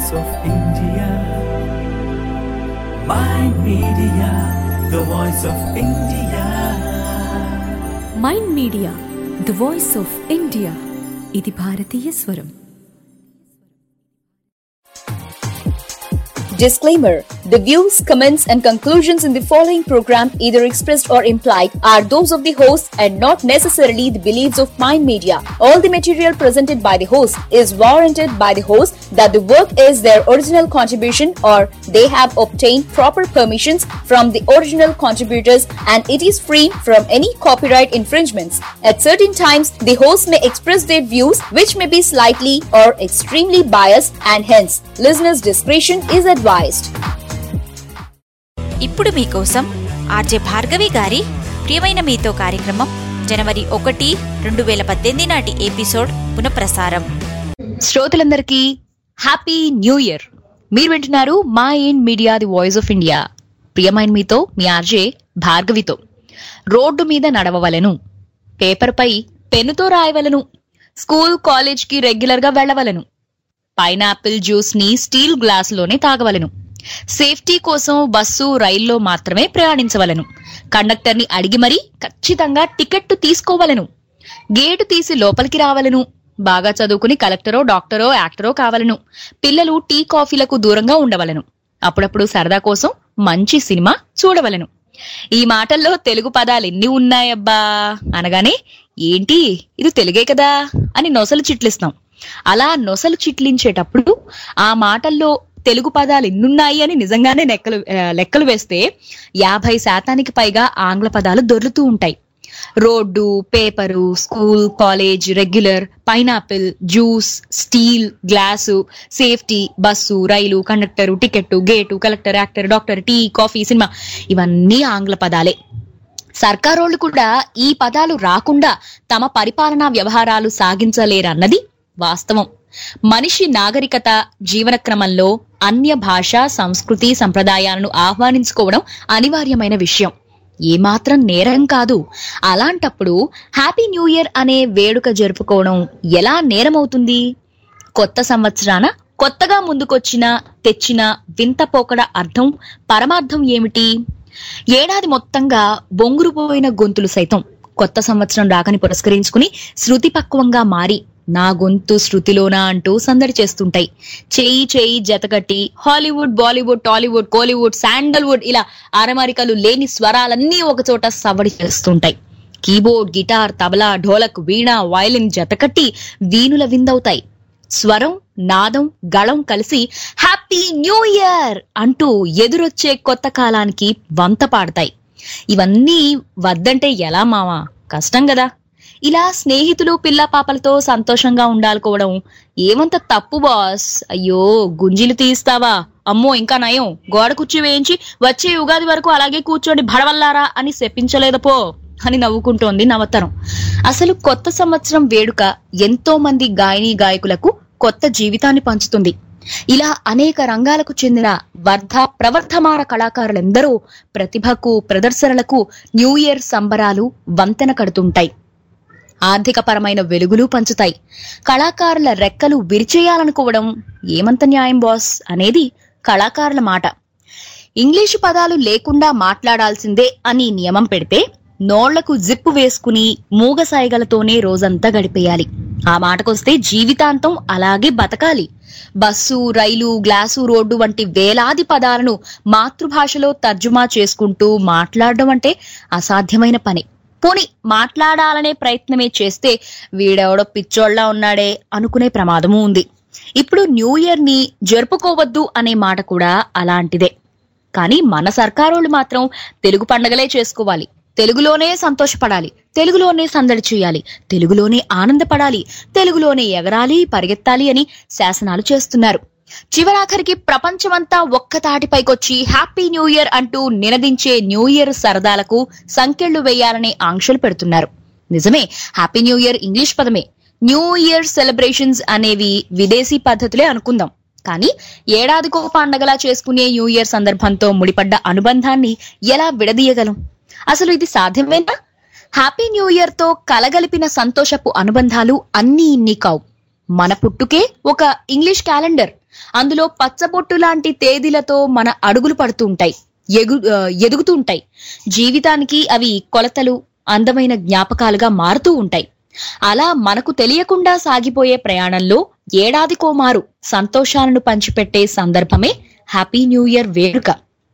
voice of India. Mind Media, the voice of India. Mind media the voice of India. ఇది భారతీయ స్వరం. Disclaimer: the views, comments and conclusions in the following program, either expressed or implied, are those of the host and not necessarily the beliefs of Mind Media. All the material presented by the host is warranted by the host that the work is their original contribution or they have obtained proper permissions from the original contributors and it is free from any copyright infringements. At certain times, the host may express their views which may be slightly or extremely biased and hence listeners' discretion is advised. ఇప్పుడు మీకోసం RJ Bhargavi గారి ప్రియమైన మీతో కార్యక్రమం జనవరి 1, 2018 నాటి episode పునఃప్రసారం. శ్రోతలందరికీ happy new year. మీరు వింటున్నారు mind media the voice of India. ప్రియమైన మీతో మీ ఆర్జే భార్గవితో. రోడ్డు మీద నడవవలెను, పేపర్ పై పెన్నుతో రాయవలను, స్కూల్ కాలేజ్ కి రెగ్యులర్ గా వెళ్లవలను, పైనాపిల్ జ్యూస్ ని స్టీల్ గ్లాసులోనే తాగవలను, సేఫ్టీ కోసం బస్సు రైల్లో మాత్రమే ప్రయాణించవలను, కండక్టర్ ని అడిగి మరీ ఖచ్చితంగా టికెట్ తీసుకోవలను, గేటు తీసి లోపలికి రావలను, బాగా చదువుకుని కలెక్టరో డాక్టరో యాక్టరో కావలను, పిల్లలు టీ కాఫీలకు దూరంగా ఉండవలను, అప్పుడప్పుడు సరదా కోసం మంచి సినిమా చూడవలను. ఈ మాటల్లో తెలుగు పదాలు ఎన్ని ఉన్నాయబ్బా అనగానే ఏంటి ఇది తెలుగే కదా అని నొసలు చిట్లిస్తాం. అలా నొసలు చిట్లించేటప్పుడు ఆ మాటల్లో తెలుగు పదాలు ఎన్నున్నాయి అని నిజంగానే లెక్కలు వేస్తే 50% పైగా ఆంగ్ల పదాలు దొర్లుతూ ఉంటాయి. Road, paper, school, college, regular, pineapple, juice, steel, glass, safety, bus, rail, conductor, ticket, gate, collector, actor, doctor, tea, coffee, cinema ఇవన్నీ ఆంగ్ల పదాలే. సర్కారోళ్లు కూడా ఈ పదాలు రాకుండా తమ పరిపాలనా వ్యవహారాలు సాగించలేరన్నది వాస్తవం. మనిషి నాగరికత జీవన క్రమంలో అన్య భాష, సంస్కృతి, సంప్రదాయాలను ఆహ్వానించుకోవడం అనివార్యమైన విషయం. ఏమాత్రం నేరం కాదు. అలాంటప్పుడు హ్యాపీ న్యూ ఇయర్ అనే వేడుక జరుపుకోవడం ఎలా నేరమవుతుంది? కొత్త సంవత్సరాన కొత్తగా ముందుకొచ్చిన తెచ్చిన వింత పోకడ అర్థం, పరమార్థం ఏమిటి? ఏడాది మొత్తంగా బొంగురుపోయిన గొంతులు సైతం కొత్త సంవత్సరం రాకని పురస్కరించుకుని శృతి పక్వంగా మారి నా గొంతు శృతిలోనా అంటూ సందడి చేస్తుంటాయి. చేయి చేయి జతకట్టి హాలీవుడ్, బాలీవుడ్, టాలీవుడ్, కోలీవుడ్, శాండల్వుడ్ ఇలా అరమరికలు లేని స్వరాలన్నీ ఒకచోట సవడి చేస్తుంటాయి. Keyboard, guitar, tabla, dholak, veena, violin జతకట్టి వీణుల విందవుతాయి. స్వరం, నాదం, గళం కలిసి హ్యాపీ న్యూ ఇయర్ అంటూ ఎదురొచ్చే కొత్త కాలానికి వంత పాడతాయి. ఇవన్నీ వద్దంటే ఎలా మావా? కష్టం కదా. ఇలా స్నేహితులు, పిల్ల పాపలతో సంతోషంగా ఉండాలనుకోవడం ఏమంత తప్పు బాస్? అయ్యో గుంజీలు తీస్తావా? అమ్మో ఇంకా నయం, గోడ కుర్చీ వేయించి వచ్చే ఉగాది వరకు అలాగే కూర్చోండి భడవల్లారా అని శపించలేదపో అని నవ్వుకుంటోంది నవతరం. అసలు కొత్త సంవత్సరం వేడుక ఎంతో మంది గాయని గాయకులకు కొత్త జీవితాన్ని పంచుతుంది. ఇలా అనేక రంగాలకు చెందిన ప్రవర్ధమాన కళాకారులందరూ ప్రతిభకు, ప్రదర్శనలకు న్యూ ఇయర్ సంబరాలు వంతెన కడుతుంటాయి. ఆర్థిక పరమైన వెలుగులు పంచుతాయి. కళాకారుల రెక్కలు విరిచేయాలనుకోవడం ఏమంత న్యాయం బాస్ అనేది కళాకారుల మాట. ఇంగ్లీషు పదాలు లేకుండా మాట్లాడాల్సిందే అని నియమం పెడితే నోళ్లకు జిప్పు వేసుకుని మూగ సాయగలతోనే రోజంతా గడిపేయాలి. ఆ మాటకొస్తే జీవితాంతం అలాగే బతకాలి. బస్సు, రైలు, గ్లాసు, రోడ్డు వంటి వేలాది పదాలను మాతృభాషలో తర్జుమా చేసుకుంటూ మాట్లాడడం అంటే అసాధ్యమైన పని. పోని మాట్లాడాలనే ప్రయత్నమే చేస్తే వీడెవడో పిచ్చోళ్లా ఉన్నాడే అనుకునే ప్రమాదమూ ఉంది. ఇప్పుడు న్యూ ఇయర్ ని జరుపుకోవద్దు అనే మాట కూడా అలాంటిదే. కానీ మన సర్కారోళ్ళు మాత్రం తెలుగు పండగలే చేసుకోవాలి, తెలుగులోనే సంతోషపడాలి, తెలుగులోనే సందడి చేయాలి, తెలుగులోనే ఆనందపడాలి, తెలుగులోనే ఎగరాలి, పరిగెత్తాలి అని శాసనాలు చేస్తున్నారు. చివరాఖరికి ప్రపంచమంతా ఒక్కతాటిపైకొచ్చి హ్యాపీ న్యూ ఇయర్ అంటూ నినదించే న్యూ ఇయర్ సరదాలకు సంకెళ్లు వేయాలనే ఆంక్షలు పెడుతున్నారు. నిజమే, హ్యాపీ న్యూ ఇయర్ ఇంగ్లీష్ పదమే. న్యూ ఇయర్ సెలబ్రేషన్స్ అనేవి విదేశీ పద్ధతులే అనుకుందాం. కానీ ఏడాదికో పండగలా చేసుకునే న్యూ ఇయర్ సందర్భంతో ముడిపడ్డ అనుబంధాన్ని ఎలా విడదీయగలం? అసలు ఇది సాధ్యమేనా? హ్యాపీ న్యూ ఇయర్ తో కలగలిపిన సంతోషపు అనుబంధాలు అన్నీ ఇన్ని కావు. మన పుట్టుకే ఒక ఇంగ్లీష్ క్యాలెండర్, అందులో పచ్చబొట్టు లాంటి తేదీలతో మన అడుగులు పడుతూ ఉంటాయి, ఎదుగుతూ ఉంటాయి. జీవితానికి అవి కొలతలు, అందమైన జ్ఞాపకాలుగా మారుతూ ఉంటాయి. అలా మనకు తెలియకుండా సాగిపోయే ప్రయాణంలో ఏడాదికోమారు సంతోషాలను పంచిపెట్టే సందర్భమే హ్యాపీ న్యూ ఇయర్ వేడుక.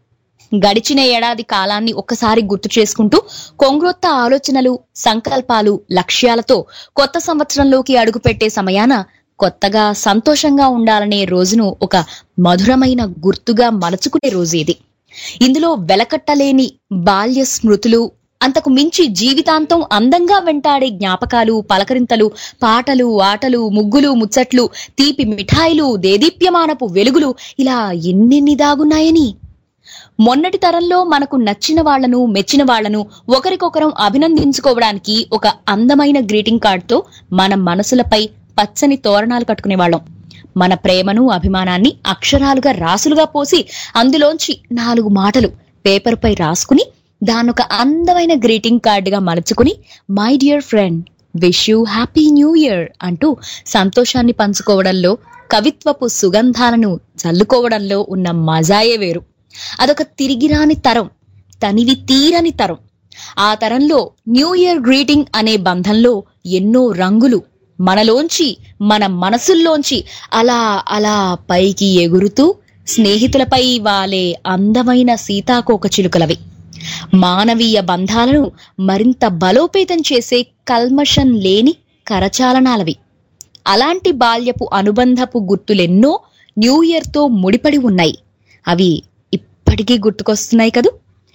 గడిచిన ఏడాది కాలాన్ని ఒక్కసారి గుర్తు చేసుకుంటూ కొంగ్రొత్త ఆలోచనలు, సంకల్పాలు, లక్ష్యాలతో కొత్త సంవత్సరంలోకి అడుగుపెట్టే సమయాన కొత్తగా సంతోషంగా ఉండాలనే రోజును ఒక మధురమైన గుర్తుగా మలచుకునే రోజు ఇది. ఇందులో వెలకట్టలేని బాల్య స్మృతులు, అంతకు మించి జీవితాంతం అందంగా వెంటాడే జ్ఞాపకాలు, పలకరింతలు, పాటలు, ఆటలు, ముగ్గులు, ముచ్చట్లు, తీపి మిఠాయిలు, దేదీప్యమానపు వెలుగులు, ఇలా ఎన్నెన్ని దాగున్నాయని. మొన్నటి తరంలో మనకు నచ్చిన వాళ్లను, మెచ్చిన వాళ్లను ఒకరికొకరం అభినందించుకోవడానికి ఒక అందమైన గ్రీటింగ్ కార్డుతో మన మనసులపై పచ్చని తోరణాలు కట్టుకునేవాళ్లం. మన ప్రేమను, అభిమానాన్ని అక్షరాలుగా రాసులుగా పోసి అందులోంచి 4 మాటలు పేపర్పై రాసుకుని దానొక అందమైన గ్రీటింగ్ కార్డుగా మలుచుకుని my dear friend, wish you happy new year అంటూ సంతోషాన్ని పంచుకోవడంలో, కవిత్వపు సుగంధాలను చల్లుకోవడంలో ఉన్న మజాయే వేరు. అదొక తిరిగిరాని తరం, తనివి తీరని తరం. ఆ తరంలో న్యూ ఇయర్ గ్రీటింగ్ అనే బంధంలో ఎన్నో రంగులు మనలోంచి, మన మనసుల్లోంచి అలా అలా పైకి ఎగురుతూ స్నేహితులపై వాలే అందమైన సీతాకోక చిలుకలవి. మానవీయ బంధాలను మరింత బలోపేతం చేసే కల్మషం లేని కరచాలనాలవి. అలాంటి బాల్యపు అనుబంధపు గుర్తులెన్నో న్యూ ఇయర్ తో ముడిపడి ఉన్నాయి. అవి ఇప్పటికీ గుర్తుకొస్తున్నాయి కదూ.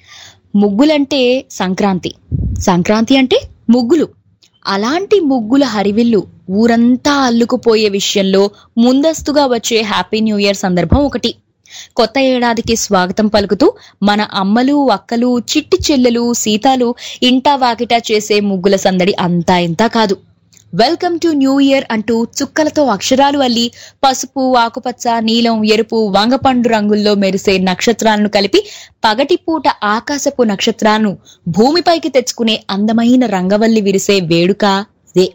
ముగ్గులంటే సంక్రాంతి, సంక్రాంతి అంటే ముగ్గులు. అలాంటి ముగ్గుల హరివిల్లు ఊరంతా అల్లుకుపోయే విషయంలో ముందస్తుగా వచ్చే హ్యాపీ న్యూ ఇయర్ సందర్భం ఒకటి. కొత్త ఏడాదికి స్వాగతం పలుకుతూ మన అమ్మలు, అక్కలు, చిట్టి చెల్లెలు, సీతాలు ఇంటా వాకిటా చేసే ముగ్గుల సందడి అంతా ఇంతా కాదు. వెల్కమ్ టు న్యూ ఇయర్ అంటూ చుక్కలతో అక్షరాలు అల్లి పసుపు, ఆకుపచ్చ, నీలం, ఎరుపు, వంగపండు రంగుల్లో మెరిసే నక్షత్రాలను కలిపి పగటిపూట ఆకాశపు నక్షత్రాలను భూమిపైకి తెచ్చుకునే అందమైన రంగవల్లి విరిసే వేడుక ఇదే.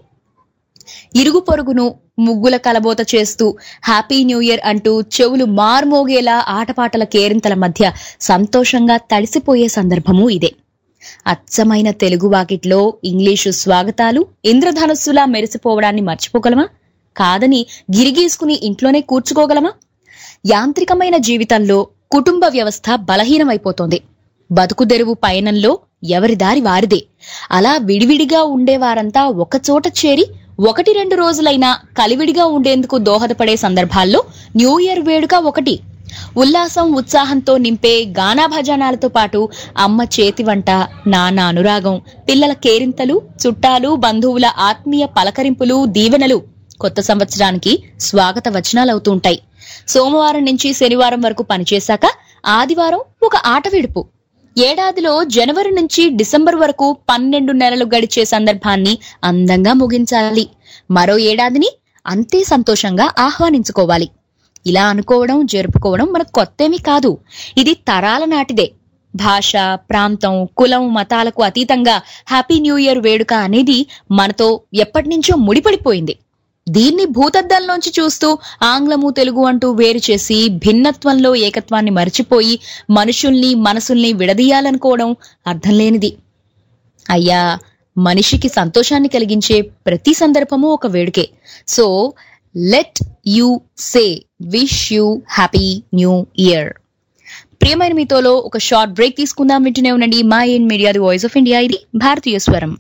ఇరుగు పొరుగును ముగ్గుల కలబోత చేస్తూ హ్యాపీ న్యూ ఇయర్ అంటూ చెవులు మార్మోగేలా ఆటపాటల కేరింతల మధ్య సంతోషంగా తడిసిపోయే సందర్భము ఇదే. అచ్చమైన తెలుగు వాకిట్లో ఇంగ్లీషు స్వాగతాలు ఇంద్రధనుస్సులా మెరిసిపోవడాన్ని మర్చిపోగలమా? కాదని గిరిగీసుకుని ఇంట్లోనే కూర్చుకోగలమా? యాంత్రికమైన జీవితంలో కుటుంబ వ్యవస్థ బలహీనమైపోతోంది. బతుకుదెరువు పయనంలో ఎవరి దారి వారిదే. అలా విడివిడిగా ఉండేవారంతా ఒకచోట చేరి 1-2 రోజులైనా కలివిడిగా ఉండేందుకు దోహదపడే సందర్భాల్లో న్యూ ఇయర్ వేడుక ఒకటి. ఉల్లాసం, ఉత్సాహంతో నింపే గానా భజనాలతో పాటు అమ్మ చేతి వంట, నాన్న అనురాగం, పిల్లల కేరింతలు, చుట్టాలు, బంధువుల ఆత్మీయ పలకరింపులు, దీవెనలు కొత్త సంవత్సరానికి స్వాగత వచనాలవుతూ ఉంటాయి. సోమవారం నుంచి శనివారం వరకు పనిచేశాక ఆదివారం ఒక ఆట విడుపు. ఏడాదిలో జనవరి నుంచి డిసెంబర్ వరకు 12 నెలలు గడిచే సందర్భాన్ని అందంగా ముగించాలి. మరో ఏడాదిని అంతే సంతోషంగా ఆహ్వానించుకోవాలి. ఇలా అనుకోవడం, జరుపుకోవడం మనకు కొత్తేమీ కాదు. ఇది తరాల నాటిదే. భాష, ప్రాంతం, కులం, మతాలకు అతీతంగా హ్యాపీ న్యూ ఇయర్ వేడుక అనేది మనతో ఎప్పటినుంచో ముడిపడిపోయింది. దీన్ని భూతద్దంలోంచి చూస్తూ ఆంగ్లము, తెలుగు అంటూ వేరు చేసి భిన్నత్వంలో ఏకత్వాన్ని మరిచిపోయి మనుషుల్ని, మనసుల్ని విడదీయాలనుకోవడం అర్థం లేనిది. అయ్యా, మనిషికి సంతోషాన్ని కలిగించే ప్రతి సందర్భము ఒక వేడుకే. So let you say wish you happy new year. ప్రియమైన మీతోలో ఒక షార్ట్ బ్రేక్ తీసుకుందాం. వింటూనే ఉండండి mind media, the voice of India. ఇది భారతీయ స్వరం.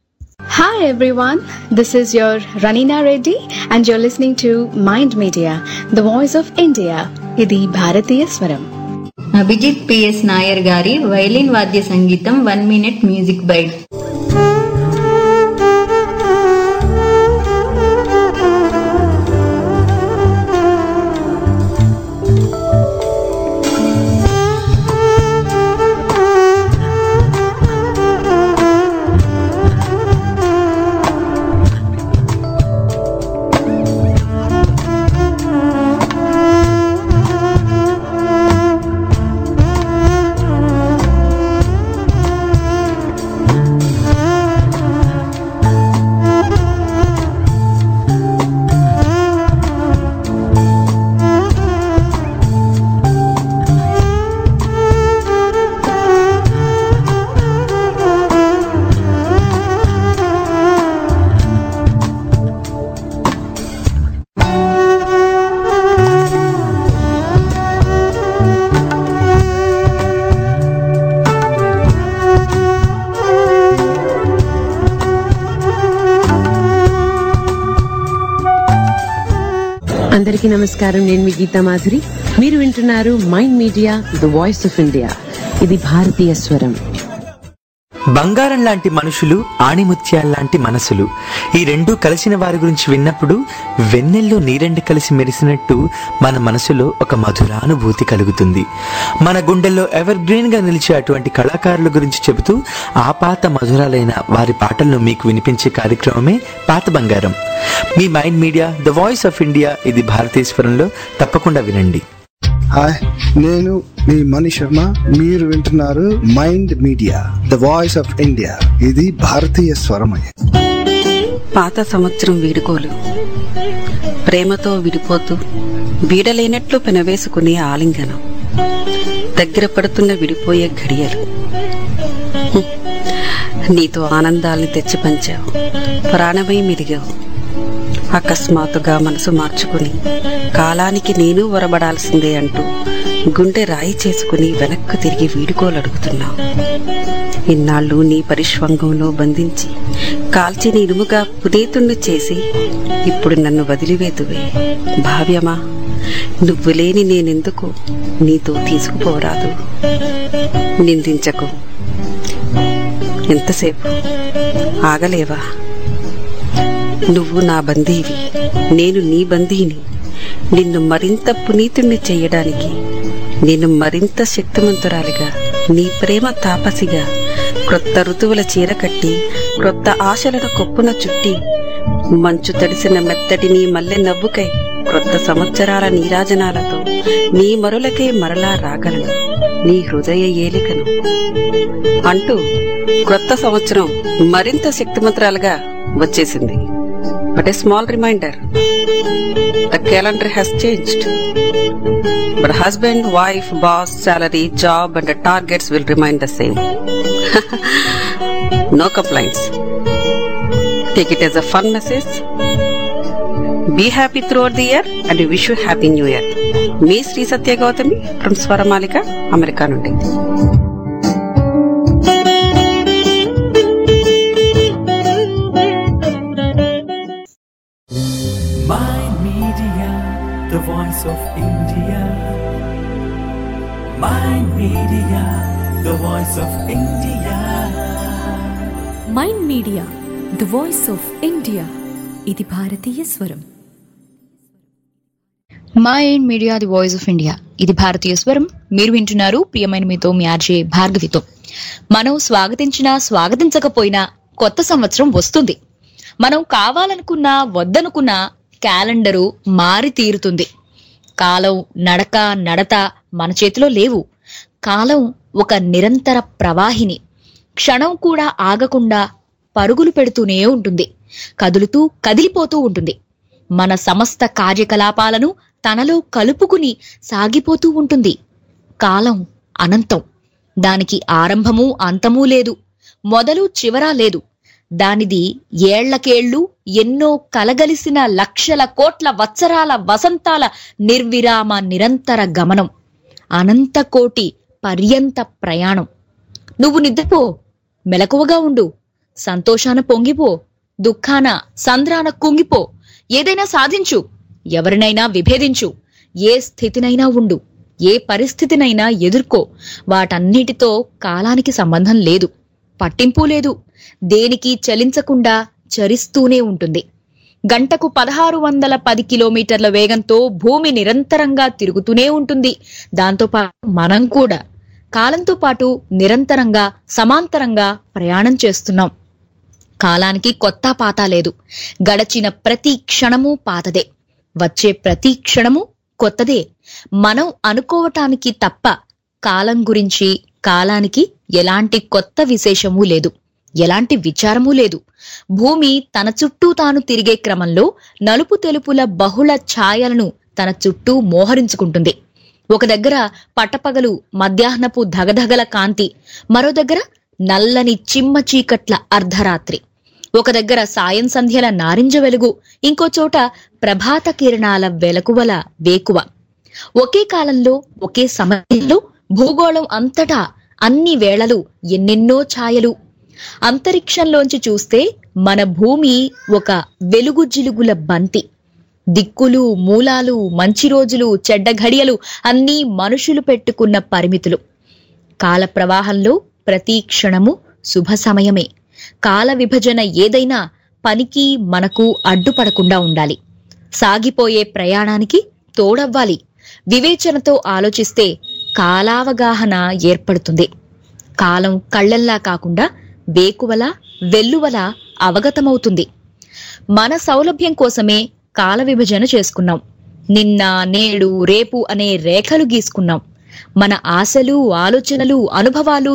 Hi everyone, this is your Ranina Reddy and you're listening to Mind Media, the voice of India. ఇది భారతీయ స్వరం. అభిజిత్ పిఎస్ నాయర్ గారి వైలిన్ వాద్య సంగీతం 1 minute మ్యూజిక్ బైట్. అందరికీ నమస్కారం. నేను మీ గీతా మాధురి. మీరు వింటున్నారు mind media, the voice of India. ఇది భారతీయ స్వరం. బంగారం లాంటి మనుషులు, ఆణిముత్యాల్లాంటి మనసులు, ఈ రెండూ కలిసిన వారి గురించి విన్నప్పుడు వెన్నెల్లో నీరెండు కలిసి మెరిసినట్టు మన మనసులో ఒక మధురానుభూతి కలుగుతుంది. మన గుండెల్లో ఎవర్ గ్రీన్ గా నిలిచే అటువంటి కళాకారుల గురించి చెబుతూ ఆ పాత మధురాలైన వారి పాటలను మీకు వినిపించే కార్యక్రమమే పాత బంగారం. మీ mind media, the voice of India, ఇది భారతీయ స్వరంలో తప్పకుండా వినండి. హాయ్, నేను మీ మణి శర్మ. మీరు వింటున్నారు mind media, the voice of India, ఇది భారతీయ స్వరమయ. పాత సంవత్సరం వీడుకోలు, ప్రేమతో విడిపోతూ వీడలేనట్లు పెనవేసుకునే ఆలింగనం, దగ్గర పడుతున్న విడిపోయే ఘడియలు. నీతో ఆనందాల్ని తెచ్చి పంచావు, ప్రాణమై మెరిగావు. అకస్మాత్తుగా మనసు మార్చుకుని కాలానికి నేను ఒరబడాల్సిందే అంటూ గుండె రాయి చేసుకుని వెనక్కు తిరిగి వీడుకోలడుగుతున్నావు. ఇన్నాళ్ళు నీ పరిష్వంగంలో బంధించి కాల్చి ఇనుముగా పునీతుణ్ణి చేసి ఇప్పుడు నన్ను వదిలివేతువే భావ్యమా? నువ్వు లేని నేనెందుకు నీతో తీసుకుపోరాదు. నిందించకు, ఎంతసేపు ఆగలేవా? నువ్వు నా బందీవి, నేను నీ బందీని. నిన్ను మరింత పునీతుణ్ణి చెయ్యడానికి, నేను మరింత శక్తిమంతురాలిగా, నీ ప్రేమ తాపసిగా, క్రొత్త ఋతువుల చీర కట్టి, క్రొత్త ఆశలను కొప్పున చుట్టి, మంచు తడిసిన మెత్తటి నీ మల్లె నవ్వుకై, క్రొత్త సంవత్సరాల నీరాజనాలతో నీ మరులకై మరలా రాగలను, నీ హృదయ ఏలికను అంటూ క్రొత్త సంవత్సరం మరింత శక్తిమంతురాలుగా వచ్చేసింది. But a small reminder, the calendar has changed. But husband, wife, boss, salary, job and the targets will remain the same. No complaints. Take it as a fun message. Be happy throughout the year and we wish you happy new year. Me Sri Satya Gautami from Swaramalika, America నుండి. The voice of India. Mind Media, the voice of India. Mind Media, the voice of India. ఇది భారతీయ స్వరం. Mind media, the voice of India, ఇది భారతీయ స్వరం. మీరు వింటున్నారు ప్రియమైన మీతో మీ ఆర్జే భార్గవితో. మనం స్వాగతించినా స్వాగతించకపోయినా కొత్త సంవత్సరం వస్తుంది. మనం కావాలనుకున్నా వద్దనుకున్నా క్యాలెండరు మారి తీరుతుంది. కాలం నడత మన చేతిలో లేవు. కాలం ఒక నిరంతర ప్రవాహిని. క్షణం కూడా ఆగకుండా పరుగులు పెడుతూనే ఉంటుంది, కదిలిపోతూ ఉంటుంది. మన సమస్త కార్యకలాపాలను తనలో కలుపుకుని సాగిపోతూ ఉంటుంది. కాలం అనంతం. దానికి ఆరంభము అంతమూ లేదు, మొదలు చివరా లేదు. దానిది ఏళ్లకేళ్లు ఎన్నో కలగలిసిన లక్షల కోట్ల వత్సరాల వసంతాల నిర్విరామ నిరంతర గమనం, అనంత కోటి పర్యంత ప్రయాణం. నువ్వు నిద్రపో, మెలకువగా ఉండు, సంతోషాన పొంగిపో, దుఃఖాన సంద్రాన కుంగిపో, ఏదైనా సాధించు, ఎవరినైనా విభేదించు, ఏ స్థితినైనా ఉండు, ఏ పరిస్థితినైనా ఎదుర్కో. వాటన్నిటితో కాలానికి సంబంధం లేదు, పట్టింపు లేదు. దేనికి చలించకుండా చరిస్తూనే ఉంటుంది. గంటకు 1610 కిలోమీటర్ల వేగంతో భూమి నిరంతరంగా తిరుగుతూనే ఉంటుంది. దాంతోపాటు మనం కూడా కాలంతో పాటు నిరంతరంగా సమాంతరంగా ప్రయాణం చేస్తున్నాం. కాలానికి కొత్త పాత లేదు. గడచిన ప్రతి క్షణము పాతదే, వచ్చే ప్రతి క్షణము కొత్తదే. మనం అనుకోవటానికి తప్ప కాలం గురించి, కాలానికి ఎలాంటి కొత్త విశేషమూ లేదు, ఎలాంటి విచారమూ లేదు. భూమి తన చుట్టూ తాను తిరిగే క్రమంలో నలుపు తెలుపుల బహుళ ఛాయలను తన చుట్టూ మోహరించుకుంటుంది. ఒక దగ్గర పట్టపగలు మధ్యాహ్నపు ధగధగల కాంతి, మరో దగ్గర నల్లని చిమ్మ చీకట్ల అర్ధరాత్రి. ఒక దగ్గర సాయం సంధ్యల నారింజ వెలుగు, ఇంకో చోట ప్రభాత కిరణాల వెలకువల వేకువ. ఒకే కాలంలో ఒకే సమయంలో భూగోళం అంతటా అన్ని వేళలు ఎన్నెన్నో ఛాయలు. అంతరిక్షంలోంచి చూస్తే మన భూమి ఒక వెలుగు జిలుగుల బంతి. దిక్కులు, మూలాలు, మంచి రోజులు, చెడ్డ ఘడియలు అన్నీ మనుషులు పెట్టుకున్న పరిమితులు. కాల ప్రవాహంలో ప్రతి క్షణము శుభ సమయమే. కాల విభజన ఏదైనా పనికి మనకు అడ్డుపడకుండా ఉండాలి. సాగిపోయే ప్రయాణానికి తోడవ్వాలి. వివేచనతో ఆలోచిస్తే కాలావగాహన ఏర్పడుతుంది. కాలం కళ్లల్లా కాకుండా వేకువలా, వెల్లువలా అవగతమవుతుంది. మన సౌలభ్యం కోసమే కాల విభజన చేసుకున్నాం. నిన్న, నేడు, రేపు అనే రేఖలు గీసుకున్నాం. మన ఆశలు, ఆలోచనలు, అనుభవాలు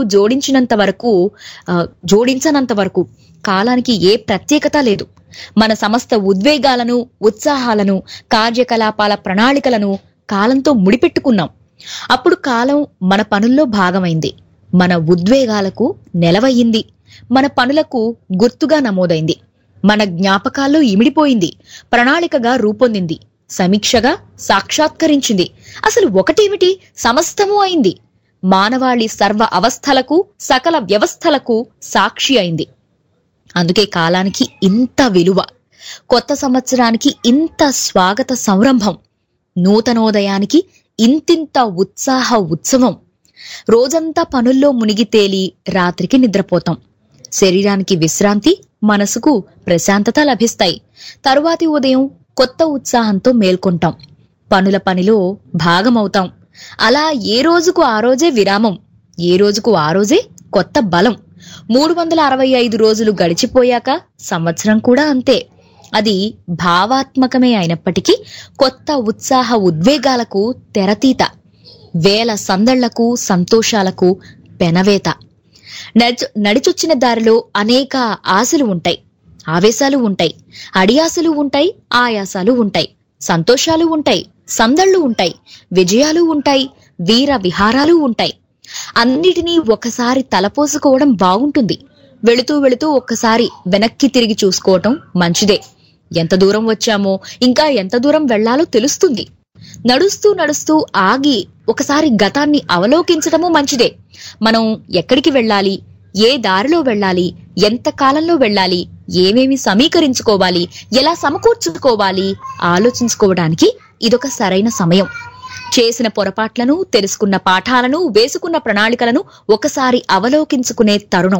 జోడించనంత వరకు కాలానికి ఏ ప్రత్యేకత లేదు. మన సమస్త ఉద్వేగాలను, ఉత్సాహాలను, కార్యకలాపాల ప్రణాళికలను కాలంతో ముడిపెట్టుకున్నాం. అప్పుడు కాలం మన పనుల్లో భాగమైంది, మన ఉద్వేగాలకు నెలవయ్యింది, మన పనులకు గుర్తుగా నమోదైంది, మన జ్ఞాపకాల్లో ఇమిడిపోయింది, ప్రణాళికగా రూపొందింది, సమీక్షగా సాక్షాత్కరించింది. అసలు ఒకటేమిటి, సమస్తము అయింది. మానవాళి సర్వ అవస్థలకు, సకల వ్యవస్థలకు సాక్షి అయింది. అందుకే కాలానికి ఇంత విలువ, కొత్త సంవత్సరానికి ఇంత స్వాగత సంరంభం, నూతనోదయానికి ఇంతింత ఉత్సాహ ఉత్సవం. రోజంతా పనుల్లో మునిగి తేలి రాత్రికి నిద్రపోతాం. శరీరానికి విశ్రాంతి, మనసుకు ప్రశాంతత లభిస్తాయి. తరువాతి ఉదయం కొత్త ఉత్సాహంతో మేల్కొంటాం. పనిలో భాగమవుతాం. అలా ఏ రోజుకు ఆ రోజే విరామం, ఏ రోజుకు ఆ రోజే కొత్త బలం. 365 రోజులు గడిచిపోయాక సంవత్సరం కూడా అంతే. అది భావాత్మకమే అయినప్పటికీ కొత్త ఉత్సాహ ఉద్వేగాలకు తెరతీత, వేల సందళ్లకు, సంతోషాలకు పెనవేత. నడిచొచ్చిన దారిలో అనేక ఆశలు ఉంటాయి, ఆవేశాలు ఉంటాయి, అడియాసలు ఉంటాయి, ఆయాసాలు ఉంటాయి, సంతోషాలు ఉంటాయి, సందళ్లు ఉంటాయి, విజయాలు ఉంటాయి, వీర విహారాలు ఉంటాయి. అన్నిటినీ ఒకసారి తలపోసుకోవడం బాగుంటుంది. వెళుతూ వెళుతూ ఒక్కసారి వెనక్కి తిరిగి చూసుకోవటం మంచిదే. ఎంత దూరం వచ్చామో, ఇంకా ఎంత దూరం వెళ్లాలో తెలుస్తుంది. నడుస్తూ నడుస్తూ ఆగి ఒకసారి గతాన్ని అవలోకించడము మంచిదే. మనం ఎక్కడికి వెళ్ళాలి, ఏ దారిలో వెళ్ళాలి, ఎంత కాలంలో వెళ్ళాలి, ఏమేమి సమీకరించుకోవాలి, ఎలా సమకూర్చుకోవాలి ఆలోచించుకోవడానికి ఇదొక సరైన సమయం. చేసిన పొరపాట్లను, తెలుసుకున్న పాఠాలను, వేసుకున్న ప్రణాళికలను ఒకసారి అవలోకించుకునే తరుణం.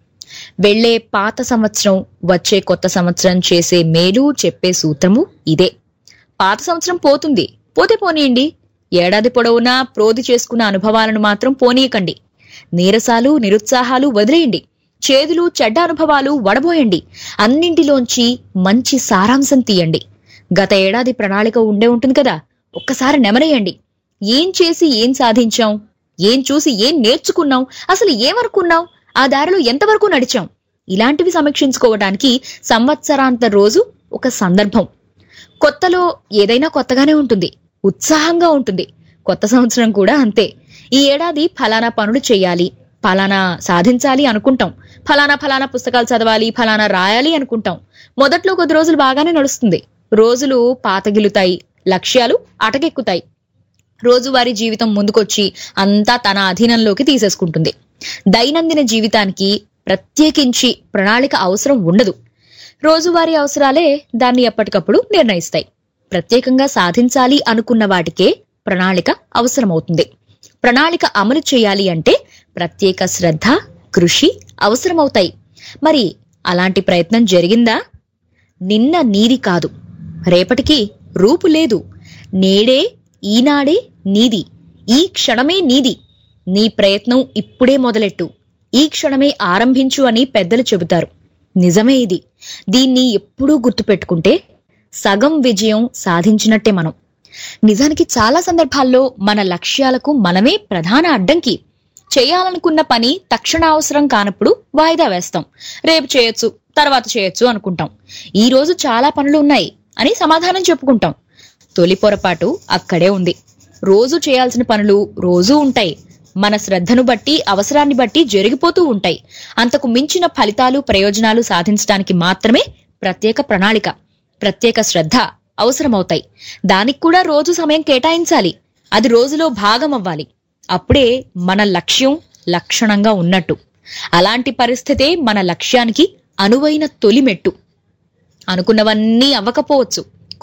వెళ్లే పాత సంవత్సరం, వచ్చే కొత్త సంవత్సరం చేసే మేలు చెప్పే సూత్రము ఇదే. పాత సంవత్సరం పోతుంది, పోతే పోనీయండి. ఏడాది పొడవునా ప్రోధి చేసుకున్న అనుభవాలను మాత్రం పోనీయకండి. నీరసాలు, నిరుత్సాహాలు వదిలేయండి. చేదులు, చెడ్డ అనుభవాలు వడబోయండి. అన్నింటిలోంచి మంచి సారాంశం తీయండి. గత ఏడాది ప్రణాళిక ఉండే ఉంటుంది కదా, ఒక్కసారి నెమరేయండి. ఏం చేసి ఏం సాధించాం, ఏం చూసి ఏం నేర్చుకున్నాం, అసలు ఏమనుకున్నాం, ఆ దారిలో ఎంతవరకు నడిచాం, ఇలాంటివి సమీక్షించుకోవడానికి సంవత్సరాంత రోజు ఒక సందర్భం. కొత్తలో ఏదైనా కొత్తగానే ఉంటుంది, ఉత్సాహంగా ఉంటుంది. కొత్త సంవత్సరం కూడా అంతే. ఈ ఏడాది ఫలానా పనులు చేయాలి, ఫలానా సాధించాలి అనుకుంటాం. ఫలానా పుస్తకాలు చదవాలి, ఫలానా రాయాలి అనుకుంటాం. మొదట్లో కొద్ది రోజులు బాగానే నడుస్తుంది. రోజులు పాతగిలుతాయి, లక్ష్యాలు అటకెక్కుతాయి. రోజువారీ జీవితం ముందుకొచ్చి అంతా తన అధీనంలోకి తీసేసుకుంటుంది. దైనందిన జీవితానికి ప్రత్యేకించి ప్రణాళిక అవసరం ఉండదు. రోజువారీ అవసరాలే దాన్ని ఎప్పటికప్పుడు నిర్ణయిస్తాయి. ప్రత్యేకంగా సాధించాలి అనుకున్న వాటికే ప్రణాళిక అవసరమవుతుంది. ప్రణాళిక అమలు చేయాలి అంటే ప్రత్యేక శ్రద్ధ, కృషి అవసరమవుతాయి. మరి అలాంటి ప్రయత్నం జరిగిందా? నిన్న నీది కాదు, రేపటికి రూపు లేదు. నేడే, ఈనాడే నీది, ఈ క్షణమే నీది. నీ ప్రయత్నం ఇప్పుడే మొదలెట్టు, ఈ క్షణమే ఆరంభించు అని పెద్దలు చెబుతారు. నిజమే ఇది. దీన్ని ఎప్పుడూ గుర్తుపెట్టుకుంటే సగం విజయం సాధించినట్టే మనం. నిజానికి చాలా సందర్భాల్లో మన లక్ష్యాలకు మనమే ప్రధాన అడ్డంకి. చేయాలనుకున్న పని తక్షణ అవసరం కానప్పుడు వాయిదా వేస్తాం. రేపు చేయొచ్చు, తర్వాత చేయొచ్చు అనుకుంటాం. ఈ రోజు చాలా పనులు ఉన్నాయి అని సమాధానం చెప్పుకుంటాం. తొలి పొరపాటు అక్కడే ఉంది. రోజు చేయాల్సిన పనులు రోజూ ఉంటాయి. మన శ్రద్ధను బట్టి, అవసరాన్ని బట్టి జరిగిపోతూ ఉంటాయి. అంతకు మించిన ఫలితాలు, ప్రయోజనాలు సాధించడానికి మాత్రమే ప్రత్యేక ప్రణాళిక, ప్రత్యేక శ్రద్ధ అవసరమవుతాయి. దానికి కూడా రోజు సమయం కేటాయించాలి. అది రోజులో భాగం అవ్వాలి. అప్పుడే మన లక్ష్యం లక్షణంగా ఉన్నట్టు. అలాంటి పరిస్థితే మన లక్ష్యానికి అనువైన తొలిమెట్టు. అనుకున్నవన్నీ అవ్వకపోవచ్చు,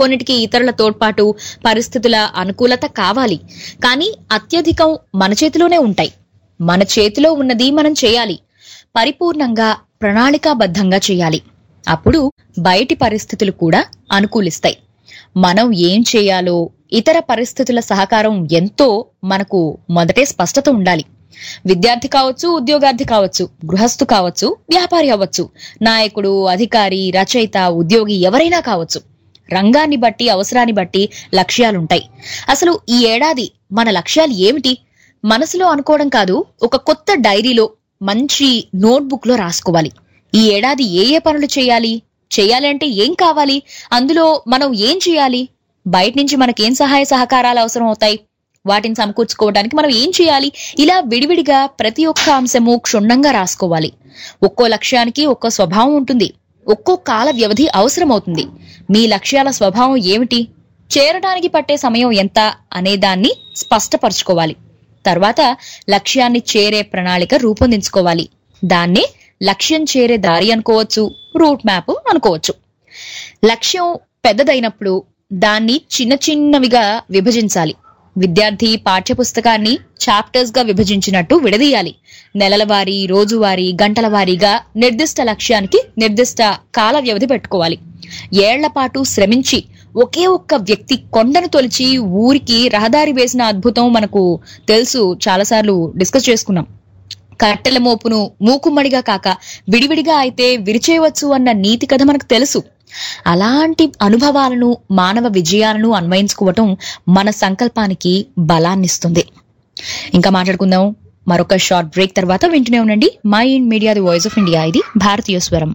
కొన్నిటికి ఇతరుల తోడ్పాటు, పరిస్థితుల అనుకూలత కావాలి. కానీ అత్యధికం మన చేతిలోనే ఉంటాయి. మన చేతిలో ఉన్నది మనం చేయాలి, పరిపూర్ణంగా ప్రణాళికాబద్ధంగా చేయాలి. అప్పుడు బయటి పరిస్థితులు కూడా అనుకూలిస్తాయి. మనం ఏం చేయాలో, ఇతర పరిస్థితుల సహకారం ఎంతో మనకు మొదటే స్పష్టత ఉండాలి. విద్యార్థి కావచ్చు, ఉద్యోగార్థి కావచ్చు, గృహస్థు కావచ్చు, వ్యాపారి అవ్వచ్చు, నాయకుడు, అధికారి, రచయిత, ఉద్యోగి ఎవరైనా కావచ్చు. రంగాన్ని బట్టి, అవసరాన్ని బట్టి లక్ష్యాలుంటాయి. అసలు ఈ ఏడాది మన లక్ష్యాలు ఏమిటి? మనసులో అనుకోవడం కాదు, ఒక కొత్త డైరీలో, మంచి నోట్బుక్ లో రాసుకోవాలి. ఈ ఏడాది ఏ ఏ పనులు చేయాలి అంటే ఏం కావాలి, అందులో మనం ఏం చేయాలి, బయట నుంచి మనకేం సహాయ సహకారాలు అవసరం అవుతాయి, వాటిని సమకూర్చుకోవడానికి మనం ఏం చేయాలి, ఇలా విడివిడిగా ప్రతి ఒక్క అంశము క్షుణ్ణంగా రాసుకోవాలి. ఒక్కో లక్ష్యానికి ఒక్కో స్వభావం ఉంటుంది, ఒక్కో కాల వ్యవధి అవసరమవుతుంది. మీ లక్ష్యాల స్వభావం ఏమిటి, చేరడానికి పట్టే సమయం ఎంత అనేదాన్ని స్పష్టపరచుకోవాలి. తర్వాత లక్ష్యాన్ని చేరే ప్రణాళిక రూపొందించుకోవాలి. దాన్నే లక్ష్యం చేరే దారి అనుకోవచ్చు, రూట్ మ్యాప్ అనుకోవచ్చు. లక్ష్యం పెద్దదైనప్పుడు దాన్ని చిన్న చిన్నవిగా విభజించాలి. విద్యార్థి పాఠ్యపుస్తకాన్ని చాప్టర్స్ గా విభజించినట్టు విడదీయాలి. నెలల వారీ, రోజువారీ, గంటల వారీగా నిర్దిష్ట లక్ష్యానికి నిర్దిష్ట కాల వ్యవధి పెట్టుకోవాలి. ఏళ్ల పాటు శ్రమించి ఒకే ఒక్క వ్యక్తి కొండను తొలిచి ఊరికి రహదారి వేసిన అద్భుతం మనకు తెలుసు, చాలాసార్లు డిస్కస్ చేసుకున్నాం. కట్టెల మోపును మూకుమ్మడిగా కాక విడివిడిగా అయితే విరిచేయవచ్చు అన్న నీతి కథ మనకు తెలుసు. అలాంటి అనుభవాలను, మానవ విజయాలను అన్వయించుకోవటం మన సంకల్పానికి బలాన్నిస్తుంది. ఇంకా మాట్లాడుకుందాం మరొక షార్ట్ బ్రేక్ తర్వాత. వింటూనే ఉండండి mind media, the voice of India. ఇది భారతీయ స్వరం.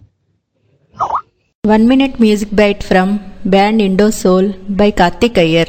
1 minute music bite from band Indo Soul by Karthik Iyer.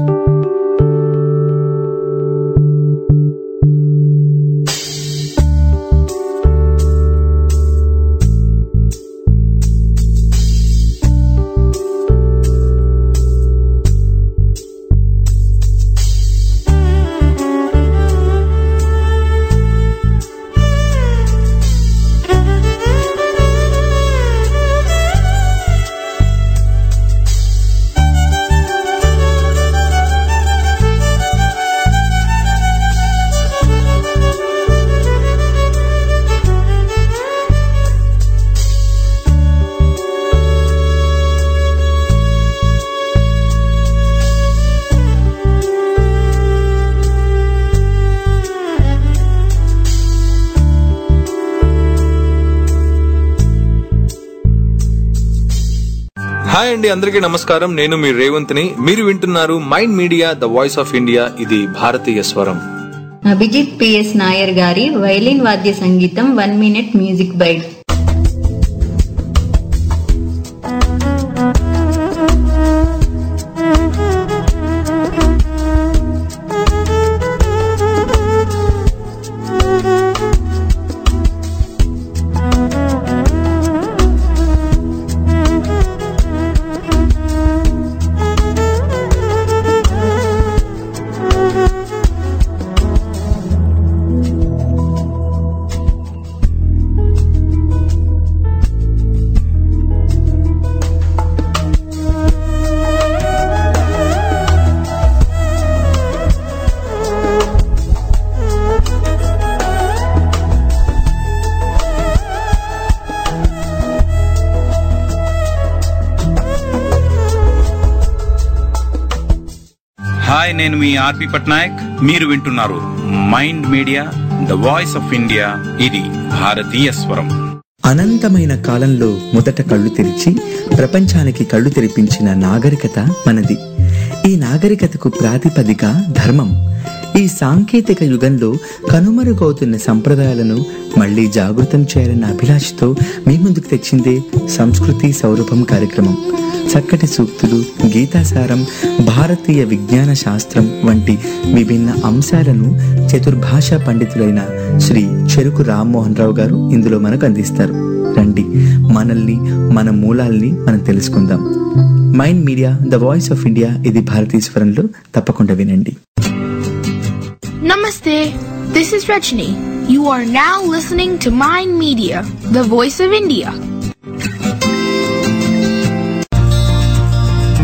Hi అండి, అందరికీ నమస్కారం. నేను మీ రేవంత్ని. మీరు వింటున్నారు mind media, the voice of India. ఇది భారతీయ స్వరం. అభిజిత్ పిఎస్ నాయర్ గారి వైలిన్ వాద్య సంగీతం 1 minute మ్యూజిక్ బైట్. హాయ్, నేను మీ ఆర్పి పట్నాయక్. మీరు వింటున్నారు mind media, the voice of India. ఇది భారతీయ స్వరం. అనంతమైన కాలంలో మొదట కళ్ళు తెరిచి ప్రపంచానికి కళ్ళు తెరిపించిన నాగరికత మనది. ఈ నాగరికతకు ప్రాతిపదిక ధర్మం. ఈ సాంకేతిక యుగంలో కనుమరుగవుతున్న సంప్రదాయాలను మళ్లీ జాగృతం చేయాలన్న అభిలాషతో మీ ముందుకు తెచ్చిందే సంస్కృతి సౌరభం కార్యక్రమం. చక్కటి సూక్తులు, గీతాసారం, భారతీయ విజ్ఞాన శాస్త్రం వంటి విభిన్న అంశాలను చతుర్భాషా పండితులైన శ్రీ చెరుకు రామ్మోహన్ రావు గారు ఇందులో మనకు అందిస్తారు. రండి, మనల్ని, మన మూలాల్ని మనం తెలుసుకుందాం. Mind media, the voice of India. ఇది భారతీయ స్వరంలో తప్పకుండా వినండి. Namaste, this is Rajni. You are now listening to Mind Media, the voice of India.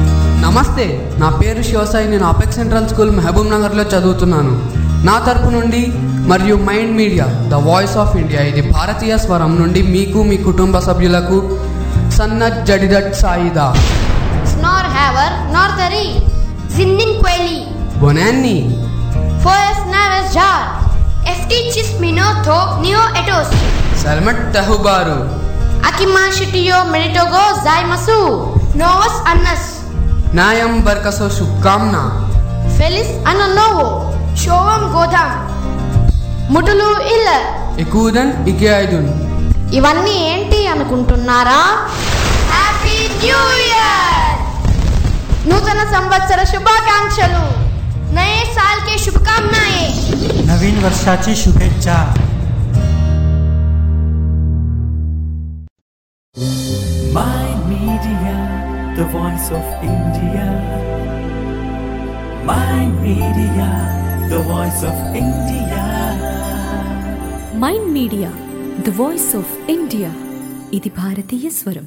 నమస్తే, నా పేరు శివసాయి. నేను అపెక్స్ సెంట్రల్ స్కూల్ మహబూబ్ నగర్లో చదువుతున్నాను. నా తరపు నుండి మరియు mind media the voice of India ఇది భారతీయ స్వరం నుండి మీకు, మీ కుటుంబ సభ్యులకు Sanath జడిదట్ Saida Snor haver, northeri, zinnin queli, బొనాన్ని foes naves jar, eftichis minoto neo etos, సల్మట్ తహుబారు akima shitiyo meritogo zaimasu, novus annas, నాయం బర్కసో శుభకామ్నా felis ananovo, shovam godam, ముటులు ఇల్ల ఎక్కువదన్ ఇకే ఐదున్. ఇవన్నీ ఏంటి అనుకుంటున్నారా? Happy new year! నూతన సంవత్సర శుభాకాంక్షలు. నయే సాల్ కే శుభకామనాయే. नवीन वर्षाची शुभेच्छा. Mind Media, the voice of India. Mind Media, the voice of India. Mind media the voice of India ఇది భారతీయ స్వరం.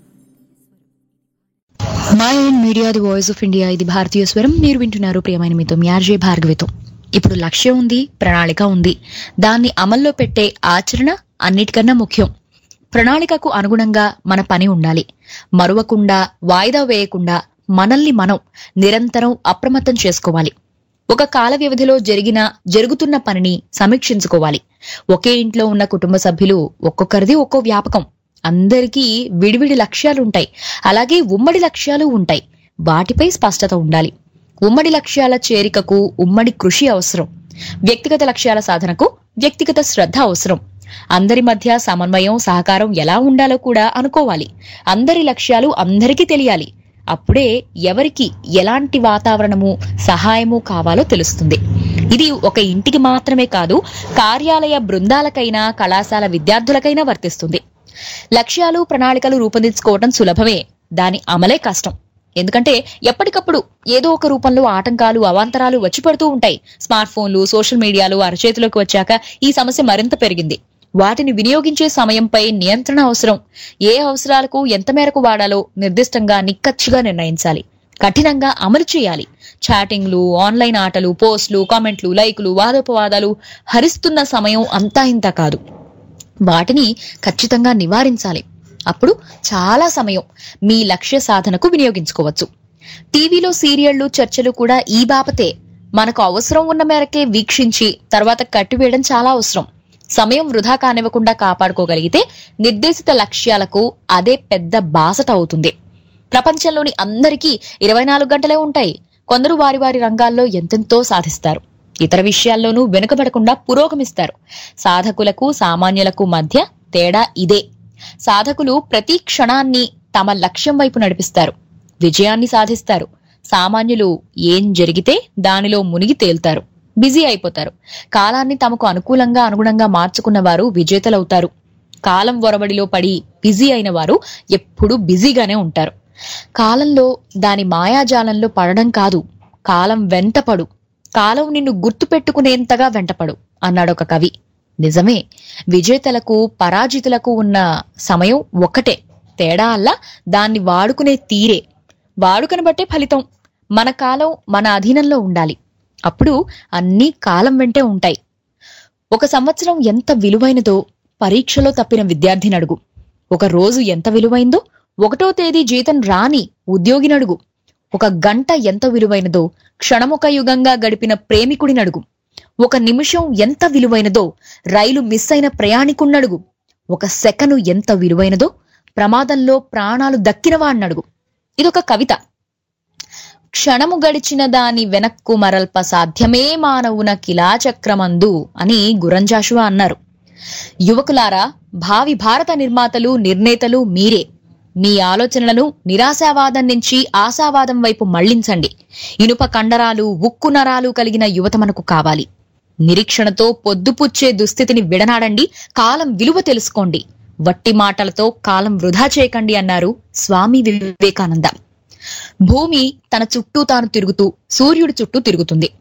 Mind media the voice of India ఇది భారతీయ స్వరం. మీరు వింటున్నారు ప్రియమైన మీతో మీ ఆర్జే భార్గవితో. ఇప్పుడు లక్ష్యం ఉంది, ప్రణాళిక ఉంది. దాన్ని అమల్లో పెట్టే ఆచరణ అన్నిటికన్నా ముఖ్యం. ప్రణాళికకు అనుగుణంగా మన పని ఉండాలి. మరువకుండా, వాయిదా వేయకుండా మనల్ని మనం నిరంతరం అప్రమత్తం చేసుకోవాలి. ఒక కాల వ్యవధిలో జరుగుతున్న పనిని సమీక్షించుకోవాలి. ఒకే ఇంట్లో ఉన్న కుటుంబ సభ్యులు ఒక్కొక్కరిది ఒక్కో వ్యాపకం. అందరికీ విడివిడి లక్ష్యాలుంటాయి. అలాగే ఉమ్మడి లక్ష్యాలు ఉంటాయి. వాటిపై స్పష్టత ఉండాలి. ఉమ్మడి లక్ష్యాల చేరికకు ఉమ్మడి కృషి అవసరం. వ్యక్తిగత లక్ష్యాల సాధనకు వ్యక్తిగత శ్రద్ధ అవసరం. అందరి మధ్య సమన్వయం, సహకారం ఎలా ఉండాలో కూడా అనుకోవాలి. అందరి లక్ష్యాలు అందరికీ తెలియాలి. అప్పుడే ఎవరికి ఎలాంటి వాతావరణము, సహాయము కావాలో తెలుస్తుంది. ఇది ఒక ఇంటికి మాత్రమే కాదు, కార్యాలయ బృందాలకైనా, కళాశాల విద్యార్థులకైనా వర్తిస్తుంది. లక్ష్యాలు, ప్రణాళికలు రూపొందించుకోవడం సులభమే, దాని అమలే కష్టం. ఎందుకంటే ఎప్పటికప్పుడు ఏదో ఒక రూపంలో ఆటంకాలు, అవాంతరాలు వచ్చి పడుతూ ఉంటాయి. స్మార్ట్ ఫోన్లు, సోషల్ మీడియాలు అరచేతిలోకి వచ్చాక ఈ సమస్య మరింత పెరిగింది. వాటిని వినియోగించే సమయంపై నియంత్రణ అవసరం. ఏ అవసరాలకు ఎంత మేరకు వాడాలో నిర్దిష్టంగా, నిక్కచ్చిగా నిర్ణయించాలి. కఠినంగా అమలు చేయాలి. చాటింగ్లు, ఆన్లైన్ ఆటలు, పోస్టులు, కామెంట్లు, లైకులు, వాదోపవాదాలు హరిస్తున్న సమయం అంతా ఇంత కాదు. వాటిని ఖచ్చితంగా నివారించాలి. అప్పుడు చాలా సమయం మీ లక్ష్య సాధనకు వినియోగించుకోవచ్చు. టీవీలో సీరియళ్లు, చర్చలు కూడా ఈ బాపతే. మనకు అవసరం ఉన్న మేరకే వీక్షించి తర్వాత కట్టివేయడం చాలా అవసరం. సమయం వృధా కానివ్వకుండా కాపాడుకోగలిగితే నిర్దేశిత లక్ష్యాలకు అదే పెద్ద బాసట అవుతుంది. ప్రపంచంలోని అందరికీ 24 గంటలే ఉంటాయి. కొందరు వారి వారి రంగాల్లో ఎంతెంతో సాధిస్తారు. ఇతర విషయాల్లోనూ వెనుకబడకుండా పురోగమిస్తారు. సాధకులకు, సామాన్యులకు మధ్య తేడా ఇదే. సాధకులు ప్రతి క్షణాన్ని తమ లక్ష్యం వైపు నడిపిస్తారు, విజయాన్ని సాధిస్తారు. సామాన్యులు ఏం జరిగితే దానిలో మునిగి తేల్తారు, బిజీ అయిపోతారు. కాలాన్ని తమకు అనుగుణంగా మార్చుకున్న వారు విజేతలవుతారు. కాలం ఒరబడిలో పడి బిజీ అయిన వారు ఎప్పుడూ బిజీగానే ఉంటారు. కాలంలో, దాని మాయాజాలంలో పడడం కాదు, కాలం వెంటపడు. కాలం నిన్ను గుర్తు పెట్టుకునేంతగా వెంటపడు అన్నాడు ఒక కవి. నిజమే, విజేతలకు, పరాజితులకు ఉన్న సమయం ఒక్కటే. తేడా అల్లా దాన్ని వాడుకునే తీరే. వాడుకను బట్టే ఫలితం. మన కాలం మన అధీనంలో ఉండాలి. అప్పుడు అన్నీ కాలం వెంటే ఉంటాయి. ఒక సంవత్సరం ఎంత విలువైనదో పరీక్షలో తప్పిన విద్యార్థిని అడుగు. ఒక రోజు ఎంత విలువైందో 1వ తేదీ జీతం రాని ఉద్యోగినడుగు. ఒక గంట ఎంత విలువైనదో క్షణమొక యుగంగా గడిపిన ప్రేమికుడినడుగు. ఒక నిమిషం ఎంత విలువైనదో రైలు మిస్ అయిన ప్రయాణికుణ్ణడుగు. ఒక సెకను ఎంత విలువైనదో ప్రమాదంలో ప్రాణాలు దక్కినవాణ్ణడుగు. ఇదొక కవిత. క్షణము గడిచిన దాని వెనక్కు మరల్ప సాధ్యమే మానవున కిలాచక్రమందు అని గురంజాషువా అన్నారు. యువకులారా, భావి భారత నిర్మాతలు, నిర్ణేతలు మీరే. మీ ఆలోచనలను నిరాశావాదం నుంచి ఆశావాదం వైపు మళ్లించండి. ఇనుప కండరాలు, ఉక్కు నరాలు కలిగిన యువత మనకు కావాలి. నిరీక్షణతో పొద్దుపుచ్చే దుస్థితిని విడనాడండి. కాలం విలువ తెలుసుకోండి. వట్టి మాటలతో కాలం వృధా చేయకండి అన్నారు స్వామి వివేకానంద. భూమి తన చుట్టూ తాను తిరుగుతూ సూర్యుడి చుట్టూ తిరుగుతుంది.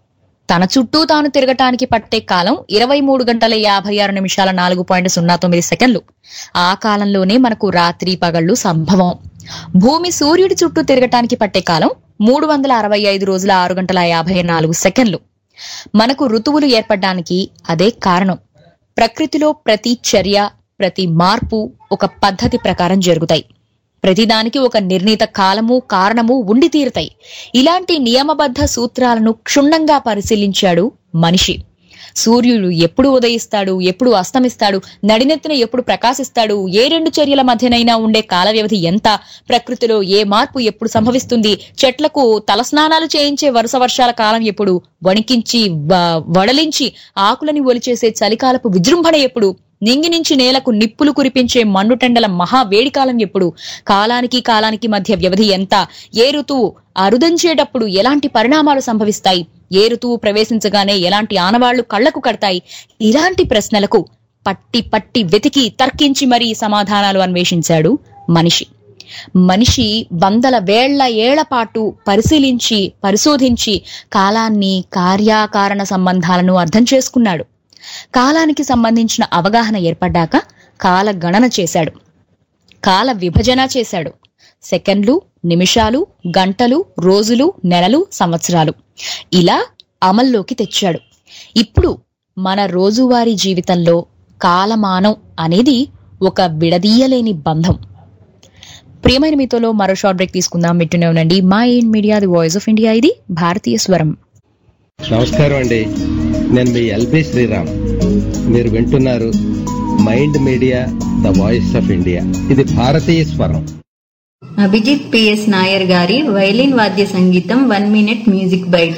తన చుట్టూ తాను తిరగటానికి పట్టే కాలం 23 గంటల 56 నిమిషాల 4.09 సెకండ్లు. ఆ కాలంలోనే మనకు రాత్రి పగళ్లు సంభవం. భూమి సూర్యుడి చుట్టూ తిరగటానికి పట్టే కాలం 365 రోజుల 6 గంటల 54 సెకండ్లు. మనకు ఋతువులు ఏర్పడడానికి అదే కారణం. ప్రకృతిలో ప్రతి చర్య, ప్రతి మార్పు ఒక పద్ధతి ప్రకారం జరుగుతాయి. ప్రతిదానికి ఒక నిర్ణీత కాలము, కారణము ఉండి తీరుతాయి. ఇలాంటి నియమబద్ధ సూత్రాలను క్షుణ్ణంగా పరిశీలించాడు మనిషి. సూర్యుడు ఎప్పుడు ఉదయిస్తాడు, ఎప్పుడు అస్తమిస్తాడు, నడినెత్తిన ఎప్పుడు ప్రకాశిస్తాడు, ఏ రెండు చర్యల మధ్యనైనా ఉండే కాల వ్యవధి ఎంత, ప్రకృతిలో ఏ మార్పు ఎప్పుడు సంభవిస్తుంది, చెట్లకు తలస్నానాలు చేయించే వరుస వర్షాల కాలం ఎప్పుడు, వణికించి వడలించి ఆకులని ఒలిచేసే చలికాలపు విజృంభణ ఎప్పుడు, నింగి నుంచి నేలకు నిప్పులు కురిపించే మండుటెండల మహావేడికాలం ఎప్పుడు, కాలానికి మధ్య వ్యవధి ఎంత, ఏ ఋతువు అరుదంచేటప్పుడు ఎలాంటి పరిణామాలు సంభవిస్తాయి, ఏ ఋతువు ప్రవేశించగానే ఎలాంటి ఆనవాళ్లు కళ్లకు కడతాయి, ఇలాంటి ప్రశ్నలకు పట్టి వెతికి తర్కించి మరీ సమాధానాలు అన్వేషించాడు మనిషి. మనిషి వందల ఏళ్ల పాటు పరిశోధించి కాలాన్ని, కార్యాకారణ సంబంధాలను అర్థం చేసుకున్నాడు. కాలానికి సంబంధించిన అవగాహన ఏర్పడ్డాక కాల గణన చేశాడు, కాల విభజన చేశాడు. సెకండ్లు, నిమిషాలు, గంటలు, రోజులు, నెలలు, సంవత్సరాలు ఇలా అమల్లోకి తెచ్చాడు. ఇప్పుడు మన రోజువారీ జీవితంలో కాలమానం అనేది ఒక విడదీయలేని బంధం. ప్రియమైన మీతోలో మరో షార్ట్ బ్రేక్ తీసుకుందాం. వింటూనే ఉండండి mind media, the voice of India. ఇది భారతీయ స్వరం. నమస్కారం అండి, నేను మీ ఎల్బి శ్రీరామ్. మీరు వింటున్నారు mind media, the voice of India. ఇది భారతీయ స్వరం. అభిజిత్ పిఎస్ నాయర్ గారి వైలిన్ వాద్య సంగీతం 1 minute music byte.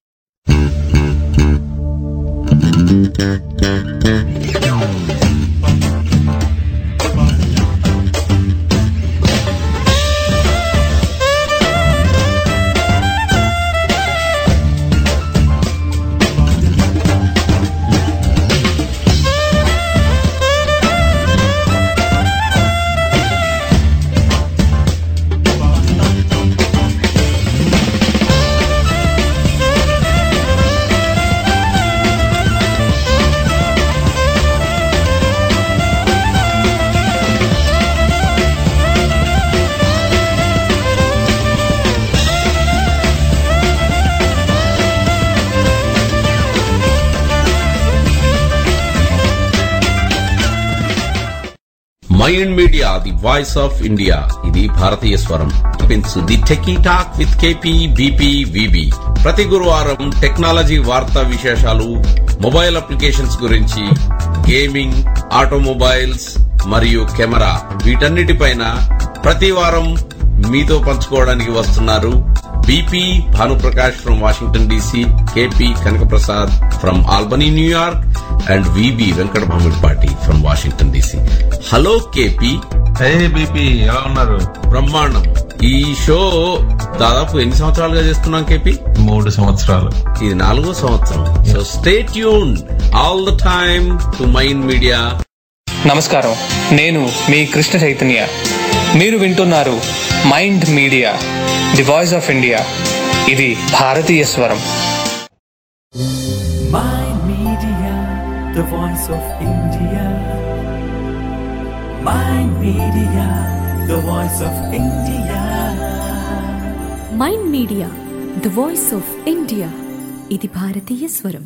Mind media, the voice of India. ఇది భారతీయ స్వరం. The techie talk with KP, BP, VB. ప్రతి గురువారం టెక్నాలజీ వార్తా విశేషాలు, మొబైల్ అప్లికేషన్స్ గురించి, గేమింగ్, ఆటోమొబైల్స్ మరియు కెమెరా, వీటన్నిటిపైన ప్రతి వారం మీతో పంచుకోవడానికి వస్తున్నారు BP Bhanuprakash from Washington DC, KP Kanakaprasad from Albany New York, and VB Venkata Bhamidipati from Washington DC. Hello KP. Hey BP, ఎలా ఉన్నారు? బ్రహ్మాండం. ఈ షో దాదాపు ఎన్ని సంవత్సరాలుగా చేస్తున్నాం కేపీ? 3 సంవత్సరాలు. ఇది 4వ సంవత్సరం. So stay tuned all the time to mind media. నమస్కారం, నేను మీ కృష్ణ చైతన్య. మీరు వింటున్నారు mind media, the voice of India. ఇది భారతీయ స్వరం. Mind Media, the voice of India. Mind Media, the voice of India. Mind media, the voice of India. ఇది భారతీయ స్వరం.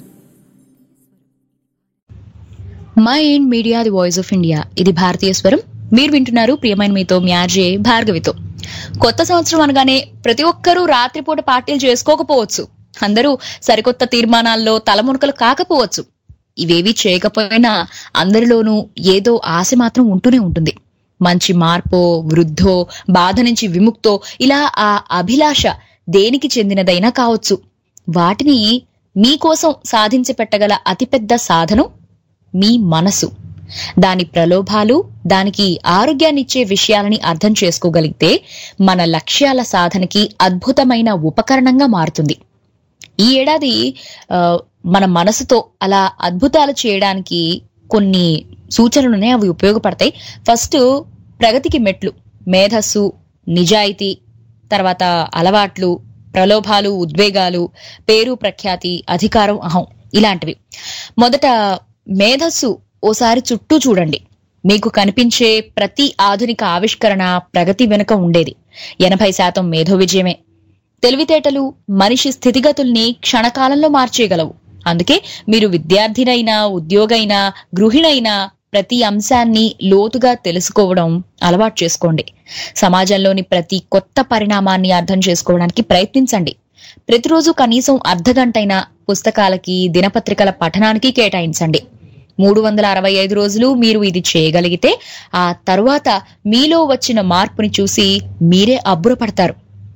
Mind media, the voice of India. ఇది భారతీయ స్వరం. మీరు వింటున్నారు ప్రియమైన మీతో మీ ఆర్జే భార్గవితో. కొత్త సంవత్సరం అనగానే ప్రతి ఒక్కరూ రాత్రిపూట పార్టీలు చేసుకోకపోవచ్చు. అందరూ సరికొత్త తీర్మానాల్లో తలమునకలు కాకపోవచ్చు. ఇవేవి చేయకపోయినా అందరిలోనూ ఏదో ఆశ మాత్రం ఉంటూనే ఉంటుంది. మంచి మార్పో, వృద్ధో, బాధ నుంచి విముక్తో, ఇలా ఆ అభిలాష దేనికి చెందినదైనా కావచ్చు. వాటిని మీకోసం సాధించి పెట్టగల అతిపెద్ద సాధనం మీ మనసు. దాని ప్రలోభాలు, దానికి ఆరోగ్యాన్నిచ్చే విషయాలని అర్థం చేసుకోగలిగితే మన లక్ష్యాల సాధనకి అద్భుతమైన ఉపకరణంగా మారుతుంది. ఈ ఏడాది మన మనసుతో అలా అద్భుతాలు చేయడానికి కొన్ని సూచనలున్నాయి, అవి ఉపయోగపడతాయి. ఫస్ట్, ప్రగతికి మెట్లు, మేధస్సు, నిజాయితీ, తర్వాత అలవాట్లు, ప్రలోభాలు, ఉద్వేగాలు, పేరు, ప్రఖ్యాతి, అధికారం, అహం ఇలాంటివి. మొదట మేధస్సు ఓసారి చుట్టూ చూడండి. మీకు కనిపించే ప్రతి ఆధునిక ఆవిష్కరణ ప్రగతి వెనుక ఉండేది 80% మేధో విజయమే. తెలివితేటలు మనిషి స్థితిగతుల్ని క్షణకాలంలో మార్చేయగలవు. అందుకే మీరు విద్యార్థినైనా, ఉద్యోగైనా, గృహిణైనా ప్రతి అంశాన్ని లోతుగా తెలుసుకోవడం అలవాటు చేసుకోండి. సమాజంలోని ప్రతి కొత్త పరిణామాన్ని అర్థం చేసుకోవడానికి ప్రయత్నించండి. ప్రతిరోజు కనీసం అర్ధగంటైనా పుస్తకాలకి, దినపత్రికల పఠనానికి కేటాయించండి. 365 రోజులు మీరు ఇది చేయగలిగితే ఆ తరువాత మీలో వచ్చిన మార్పుని చూసి మీరే అబ్బురపడతారు.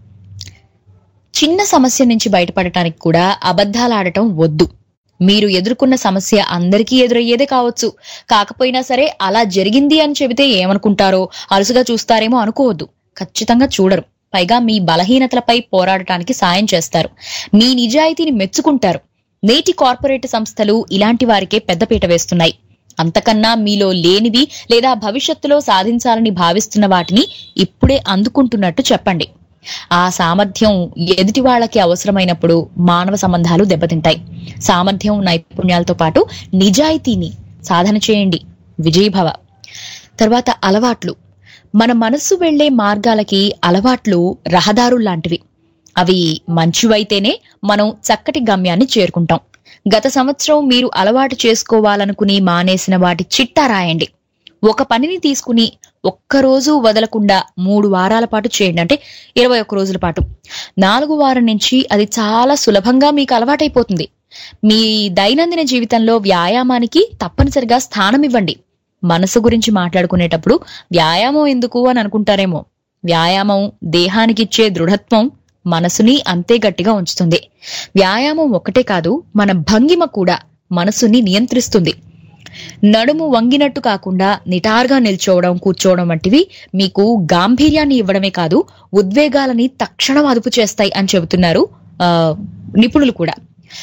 చిన్న సమస్య నుంచి బయటపడటానికి కూడా అబద్ధాలాడటం వద్దు. మీరు ఎదుర్కొన్న సమస్య అందరికీ ఎదురయ్యేదే కావచ్చు. కాకపోయినా సరే అలా జరిగింది అని చెబితే ఏమనుకుంటారో, అలుసుగా చూస్తారేమో అనుకోవద్దు. ఖచ్చితంగా చూడరు. పైగా మీ బలహీనతలపై పోరాడటానికి సాయం చేస్తారు. మీ నిజాయితీని మెచ్చుకుంటారు. నేటి కార్పొరేట్ సంస్థలు ఇలాంటి వారికే పెద్దపీట వేస్తున్నాయి. అంతకన్నా మీలో లేనివి లేదా భవిష్యత్తులో సాధించాలని భావిస్తున్న వాటిని ఇప్పుడే అందుకుంటున్నట్టు చెప్పండి. ఆ సామర్థ్యం ఎదుటి వాళ్ళకి అవసరమైనప్పుడు మానవ సంబంధాలు దెబ్బతింటాయి. సామర్థ్యం, నైపుణ్యాలతో పాటు నిజాయితీని సాధన చేయండి. విజయభవ. తర్వాత అలవాట్లు. మన మనస్సు వెళ్లే మార్గాలకి అలవాట్లు రహదారుల్లాంటివి. అవి మంచివైతేనే మనం చక్కటి గమ్యాన్ని చేరుకుంటాం. గత సంవత్సరం మీరు అలవాటు చేసుకోవాలనుకుని మానేసిన వాటి చిట్టా రాయండి. ఒక పనిని తీసుకుని ఒక్కరోజు వదలకుండా 3 వారాల పాటు చేయండి. అంటే 21 రోజుల పాటు. 4వ వారం నుంచి అది చాలా సులభంగా మీకు అలవాటైపోతుంది. మీ దైనందిన జీవితంలో వ్యాయామానికి తప్పనిసరిగా స్థానం ఇవ్వండి. మనసు గురించి మాట్లాడుకునేటప్పుడు వ్యాయామం ఎందుకు అని అనుకుంటారేమో. వ్యాయామం దేహానికిచ్చే దృఢత్వం మనసుని అంతే గట్టిగా ఉంచుతుంది. వ్యాయామం ఒక్కటే కాదు, మన భంగిమ కూడా మనసుని నియంత్రిస్తుంది. నడుము వంగినట్టు కాకుండా నిటారుగా నిల్చోవడం, కూర్చోవడం వంటివి మీకు గాంభీర్యాన్ని ఇవ్వడమే కాదు, ఉద్వేగాలని తక్షణం అదుపు చేస్తాయి అని చెబుతున్నారు నిపుణులు కూడా.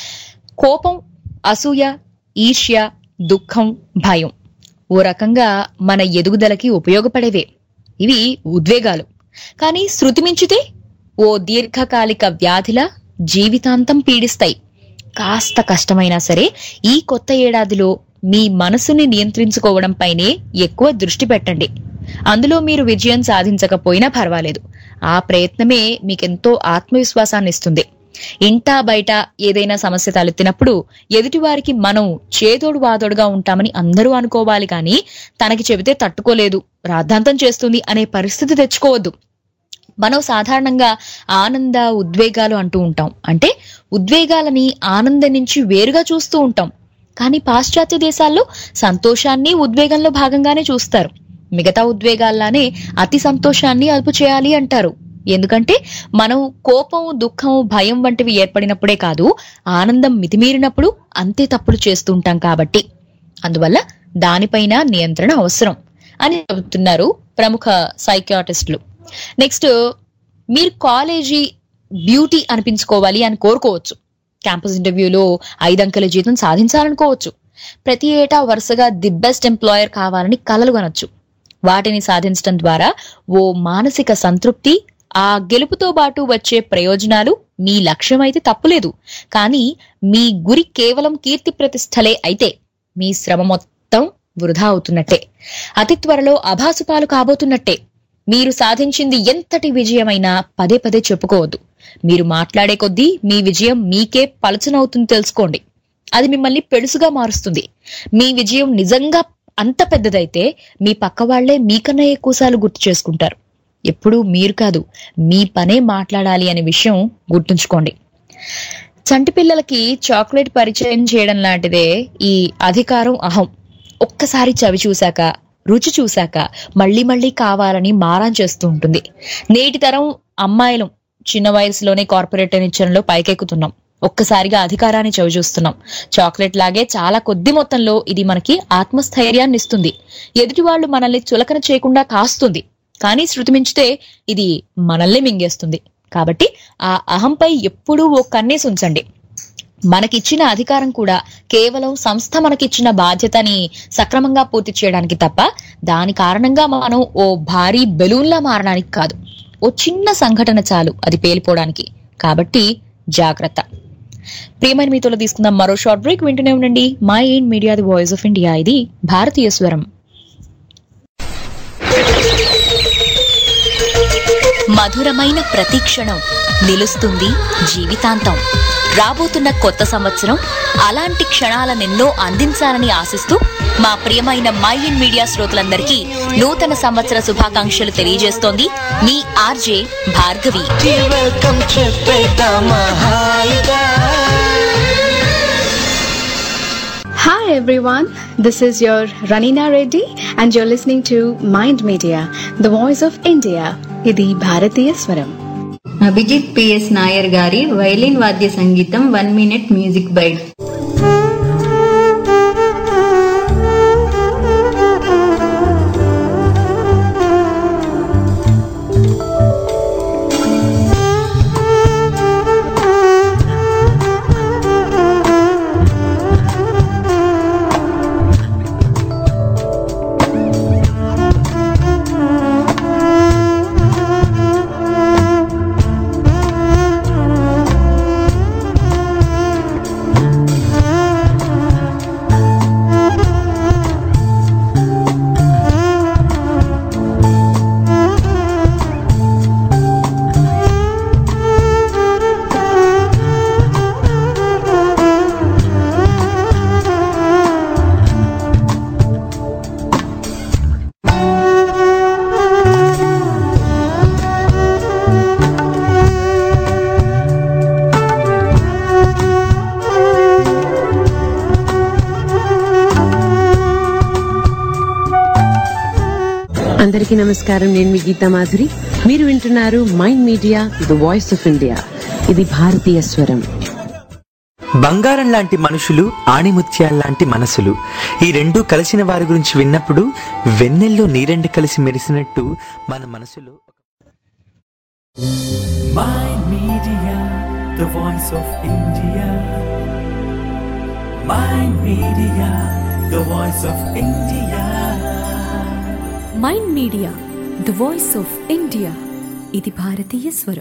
కోపం, అసూయ, ఈర్ష్య, దుఃఖం, భయం ఓ రకంగా మన ఎదుగుదలకి ఉపయోగపడేవే. ఇవి ఉద్వేగాలు. కానీ శృతి మించితే ఓ దీర్ఘకాలిక వ్యాధిలా జీవితాంతం పీడిస్తాయి. కాస్త కష్టమైనా సరే ఈ కొత్త ఏడాదిలో మీ మనసుని నియంత్రించుకోవడంపైనే ఎక్కువ దృష్టి పెట్టండి. అందులో మీరు విజయం సాధించకపోయినా పర్వాలేదు. ఆ ప్రయత్నమే మీకెంతో ఆత్మవిశ్వాసాన్ని ఇస్తుంది. ఇంటా బయట ఏదైనా సమస్య తలెత్తినప్పుడు ఎదుటివారికి మనం చేదోడు వాదోడుగా ఉంటామని అందరూ అనుకోవాలి. కానీ తనకి చెబితే తట్టుకోలేదు, రాద్ధాంతం చేస్తుంది అనే పరిస్థితి తెచ్చుకోవద్దు. మనం సాధారణంగా ఆనంద, ఉద్వేగాలు అంటూ ఉంటాం. అంటే ఉద్వేగాలని ఆనందం నుంచి వేరుగా చూస్తూ ఉంటాం. కానీ పాశ్చాత్య దేశాల్లో సంతోషాన్ని ఉద్వేగంలో భాగంగానే చూస్తారు. మిగతా ఉద్వేగాల్లానే అతి సంతోషాన్ని అదుపు చేయాలి అంటారు. ఎందుకంటే మనం కోపం, దుఃఖం, భయం వంటివి ఏర్పడినప్పుడే కాదు, ఆనందం మితిమీరినప్పుడు అంతే తప్పులు చేస్తుంటాం కాబట్టి. అందువల్ల దానిపైన నియంత్రణ అవసరం అని చెబుతున్నారు ప్రముఖ సైకియాట్రిస్టులు. నెక్స్ట్, మీరు కాలేజీ బ్యూటీ అనిపించుకోవాలి అని కోరుకోవచ్చు. క్యాంపస్ ఇంటర్వ్యూలో 5 అంకెల జీతం సాధించాలనుకోవచ్చు. ప్రతి ఏటా వరుసగా ది బెస్ట్ ఎంప్లాయర్ కావాలని కలలు కనొచ్చు. వాటిని సాధించడం ద్వారా ఓ మానసిక సంతృప్తి, ఆ గెలుపుతో పాటు వచ్చే ప్రయోజనాలు మీ లక్ష్యం అయితే తప్పులేదు. కానీ మీ గురి కేవలం కీర్తి ప్రతిష్టలే అయితే మీ శ్రమ మొత్తం వృధా అవుతున్నట్టే. అతి త్వరలో అభాసుపాలు కాబోతున్నట్టే. మీరు సాధించింది ఎంతటి విజయమైనా పదే పదే చెప్పుకోవద్దు. మీరు మాట్లాడే కొద్దీ మీ విజయం మీకే పలుచనవుతుంది తెలుసుకోండి. అది మిమ్మల్ని పెడుసుగా మారుస్తుంది. మీ విజయం నిజంగా అంత పెద్దదైతే మీ పక్క వాళ్లే మీకన్నా ఎక్కువసార్లు గుర్తు చేసుకుంటారు. ఎప్పుడూ మీరు కాదు, మీ పనే మాట్లాడాలి అనే విషయం గుర్తుంచుకోండి. చంటి పిల్లలకి చాక్లెట్ పరిచయం చేయడం లాంటిదే ఈ అధికారం, అహం. ఒక్కసారి చవి చూశాక, రుచి చూశాక మళ్లీ మళ్లీ కావాలని మారం చేస్తూ ఉంటుంది. నేటి తరం అమ్మాయిలు చిన్న వయసులోనే కార్పొరేట్ నిచ్చెనలో పైకెక్కుతున్నాం. ఒక్కసారిగా అధికారాన్ని చవి చూస్తున్నాం. చాక్లెట్ లాగే చాలా కొద్ది మొత్తంలో ఇది మనకి ఆత్మస్థైర్యాన్ని ఇస్తుంది. ఎదుటి వాళ్ళు మనల్ని చులకన చేయకుండా కాస్తుంది. కానీ శృతి మించితే ఇది మనల్ని మింగేస్తుంది. కాబట్టి ఆ అహంపై ఎప్పుడూ ఓ కన్నేసి ఉంచండి. మనకిచ్చిన అధికారం కూడా కేవలం సంస్థ మనకిచ్చిన బాధ్యతని సక్రమంగా పూర్తి చేయడానికి తప్ప దాని కారణంగా మనం ఓ భారీ బెలూన్లా మారడానికి కాదు. ఓ చిన్న సంఘటన చాలు అది పేలిపోవడానికి. కాబట్టి జాగ్రత్త. ప్రియమైన మీతో తీసుకుందాం మరో షార్ట్ బ్రేక్. వింటూనే ఉండండి mind media the voice of India. ఇది భారతీయ స్వరం. మధురమైన ప్రతి క్షణం నిలుస్తుంది జీవితాంతం. రాబోతున్న కొత్త సంవత్సరం అలాంటి క్షణాలనెన్నో అందించాలని ఆశిస్తూ మా ప్రియమైన మై ఇండ్ మీడియా శ్రోతలందరికీ నూతన సంవత్సర శుభాకాంక్షలు తెలియజేస్తోంది మీ RJ Bhargavi. Hi everyone, this is your Ranina Reddy and you're listening to Mind Media, the voice of India. ఇది భారతీయ స్వరం. అభిజిత్ పిఎస్ నాయర్ గారి వైలిన్ వాద్య సంగీతం 1 minute మ్యూజిక్ బైట్. అందరికీ నమస్కారం. నేను మీ గీతా మాధురి. మీరు వింటున్నారు mind media the voice of India. ఇది భారతీయ స్వరం. బంగారం లాంటి మనుషులు, ఆణిముత్యాల్లాంటి మనసులు, ఈ రెండూ కలిసిన వారి గురించి విన్నప్పుడు వెన్నెల్లో నీరెండు కలిసి మెరిసినట్టు మన మనసులో Mind Media, the voice of India. Mind Media, the voice of India. Mind media the voice of India. ఇది భారతీయ స్వరం.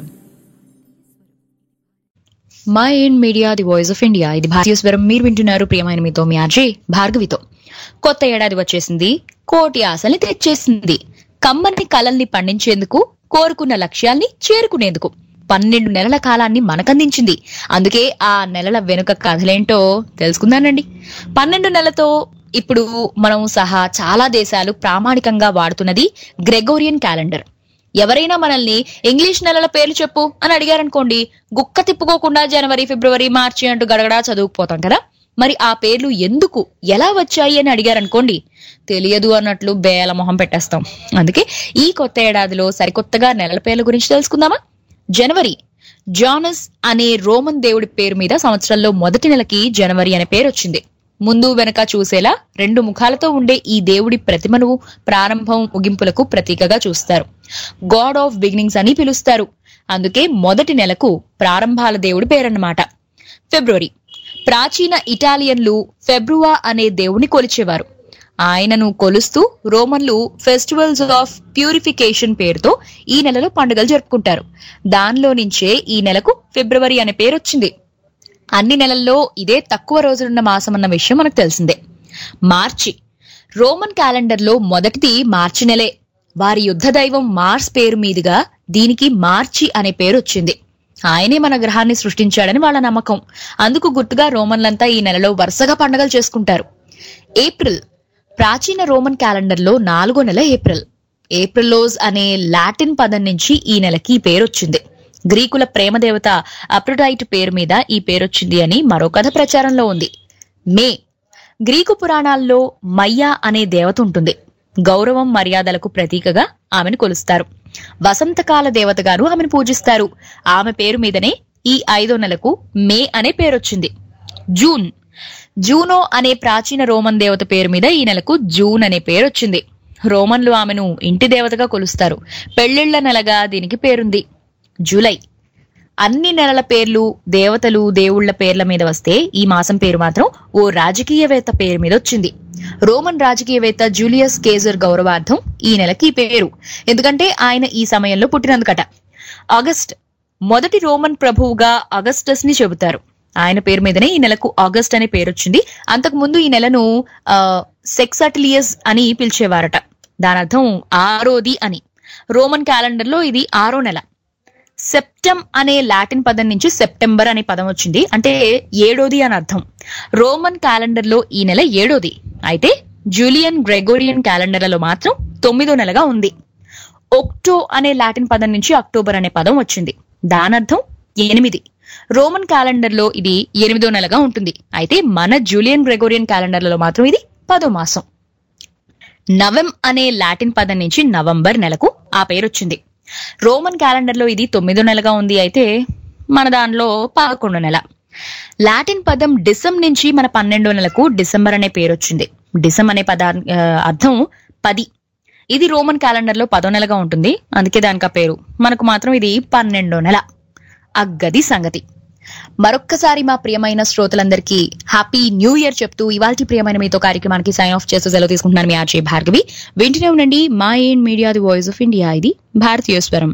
Mind media the voice of India. ఇది భారతీయ స్వరం. మీరు వింటున్నారు ప్రియమైన మీతో మీ ఆర్జే భార్గవితో. కొత్త ఏడాది వచ్చేసింది, కోటి ఆశల్ని తెచ్చేసింది. కమ్మని కలల్ని పండించేందుకు, కోరుకున్న లక్ష్యాల్ని చేరుకునేందుకు 12 నెలల కాలాన్ని మనకందించింది. అందుకే ఆ నెలల వెనుక కథలేంటో తెలుసుకుందానండి. 12 నెలలతో ఇప్పుడు మనం సహా చాలా దేశాలు ప్రామాణికంగా వాడుతున్నది గ్రెగోరియన్ క్యాలెండర్. ఎవరైనా మనల్ని ఇంగ్లీష్ నెలల పేర్లు చెప్పు అని అడిగారనుకోండి, గుక్క తిప్పుకోకుండా జనవరి, ఫిబ్రవరి, మార్చి అంటూ గడగడా చదువుకుపోతాం కదా. మరి ఆ పేర్లు ఎందుకు, ఎలా వచ్చాయి అని అడిగారనుకోండి, తెలియదు అన్నట్లు బేల మొహం పెట్టేస్తాం. అందుకే ఈ కొత్త ఏడాదిలో సరికొత్తగా నెలల పేర్ల గురించి తెలుసుకుందామా. జనవరి, జానస్ అనే రోమన్ దేవుడి పేరు మీద సంవత్సరంలో మొదటి నెలకి జనవరి అనే పేరు వచ్చింది. ముందు వెనక చూసేలా 2 ముఖాలతో ఉండే ఈ దేవుడి ప్రతిమను ప్రారంభం, ముగింపులకు ప్రతీకగా చూస్తారు. గాడ్ ఆఫ్ బిగినింగ్స్ అని పిలుస్తారు. అందుకే మొదటి నెలకు ప్రారంభాల దేవుడి పేరన్నమాట. ఫిబ్రవరి, ప్రాచీన ఇటాలియన్లు ఫెబ్రువా అనే దేవుని కొలిచేవారు. ఆయనను కొలుస్తూ రోమన్లు ఫెస్టివల్స్ ఆఫ్ ప్యూరిఫికేషన్ పేరుతో ఈ నెలలో పండుగలు జరుపుకుంటారు. దానిలో నుంచే ఈ నెలకు ఫిబ్రవరి అనే పేరు వచ్చింది. అన్ని నెలల్లో ఇదే తక్కువ రోజులున్న మాసం అన్న విషయం మనకు తెలిసిందే. మార్చి, రోమన్ క్యాలెండర్లో మొదటిది మార్చి నెలే. వారి యుద్ధ దైవం మార్స్ పేరు మీదుగా దీనికి మార్చి అనే పేరు వచ్చింది. ఆయనే మన గ్రహాన్ని సృష్టించాడని వాళ్ళ నమ్మకం. అందుకు గుర్తుగా రోమన్లంతా ఈ నెలలో వరుసగా పండుగలు చేసుకుంటారు. ఏప్రిల్, ప్రాచీన రోమన్ క్యాలెండర్లో 4వ నెల ఏప్రిల్. ఏప్రిలోస్ అనే లాటిన్ పదం నుంచి ఈ నెలకి పేరొచ్చింది. గ్రీకుల ప్రేమదేవత అప్రోడైట్ పేరు మీద ఈ పేరొచ్చింది అని మరో కథ ప్రచారంలో ఉంది. మే, గ్రీకు పురాణాల్లో మయ్యా అనే దేవత ఉంటుంది. గౌరవం, మర్యాదలకు ప్రతీకగా ఆమెను కొలుస్తారు. వసంతకాల దేవతగాను ఆమెను పూజిస్తారు. ఆమె పేరు మీదనే ఈ 5వ నెలకు మే అనే పేరొచ్చింది. జూన్, జూనో అనే ప్రాచీన రోమన్ దేవత పేరు మీద ఈ నెలకు జూన్ అనే పేరొచ్చింది. రోమన్లు ఆమెను ఇంటి దేవతగా కొలుస్తారు. పెళ్లిళ్ల నెలగా దీనికి పేరుంది. జూలై, అన్ని నెలల పేర్లు దేవతలు, దేవుళ్ల పేర్ల మీద వస్తే ఈ మాసం పేరు మాత్రం ఓ రాజకీయవేత్త పేరు మీద వచ్చింది. రోమన్ రాజకీయవేత్త జూలియస్ కేజర్ గౌరవార్థం ఈ నెలకి పేరు, ఎందుకంటే ఆయన ఈ సమయంలో పుట్టినందుకట. ఆగస్ట్, మొదటి రోమన్ ప్రభువుగా అగస్టస్ ని చెబుతారు. ఆయన పేరు మీదనే ఈ నెలకు ఆగస్ట్ అనే పేరు వచ్చింది. అంతకు ముందు ఈ నెలను సెక్సాటిలియస్ అని పిలిచేవారట. దాని అర్థం 6వ అని. రోమన్ క్యాలెండర్ లో ఇది 6వ నెల. సెప్టెమ్ అనే లాటిన్ పదం నుంచి సెప్టెంబర్ అనే పదం వచ్చింది, అంటే 7వ అని అర్థం. రోమన్ క్యాలెండర్ లో ఈ నెల 7వ. అయితే జూలియన్ గ్రెగోరియన్ క్యాలెండర్లలో మాత్రం 9వ నెలగా ఉంది. ఒక్టో అనే లాటిన్ పదం నుంచి అక్టోబర్ అనే పదం వచ్చింది. దానర్థం 8. రోమన్ క్యాలెండర్ లో ఇది 8వ నెలగా ఉంటుంది. అయితే మన జూలియన్ గ్రెగోరియన్ క్యాలెండర్లలో మాత్రం ఇది 10వ మాసం. నవం అనే లాటిన్ పదం నుంచి నవంబర్ నెలకు ఆ పేరు వచ్చింది. రోమన్ క్యాలెండర్ లో ఇది 9వ నెలగా ఉంది. అయితే మన దానిలో 11వ నెల. లాటిన్ పదం డిసెం నుంచి మన 12వ నెలకు డిసెంబర్ అనే పేరు వచ్చింది. డిసెం అనే అర్థం 10. ఇది రోమన్ క్యాలెండర్ లో 10వ నెలగా ఉంటుంది, అందుకే దానికి ఆ పేరు. మనకు మాత్రం ఇది 12వ నెల. అగ్గది సంగతి. మరొక్కసారి మా ప్రియమైన శ్రోతలందరికీ హ్యాపీ న్యూ ఇయర్ చెప్తూ ఇవాల్టి ప్రియమైన మీతో కార్యక్రమానికి సైన్ ఆఫ్ చేస్తూ సెలవు తీసుకుంటున్నాను. మీ ఆర్జే భార్గవి. వింటూనే ఉండండి mind media the voice of India. ఇది భారతీయ స్వరం.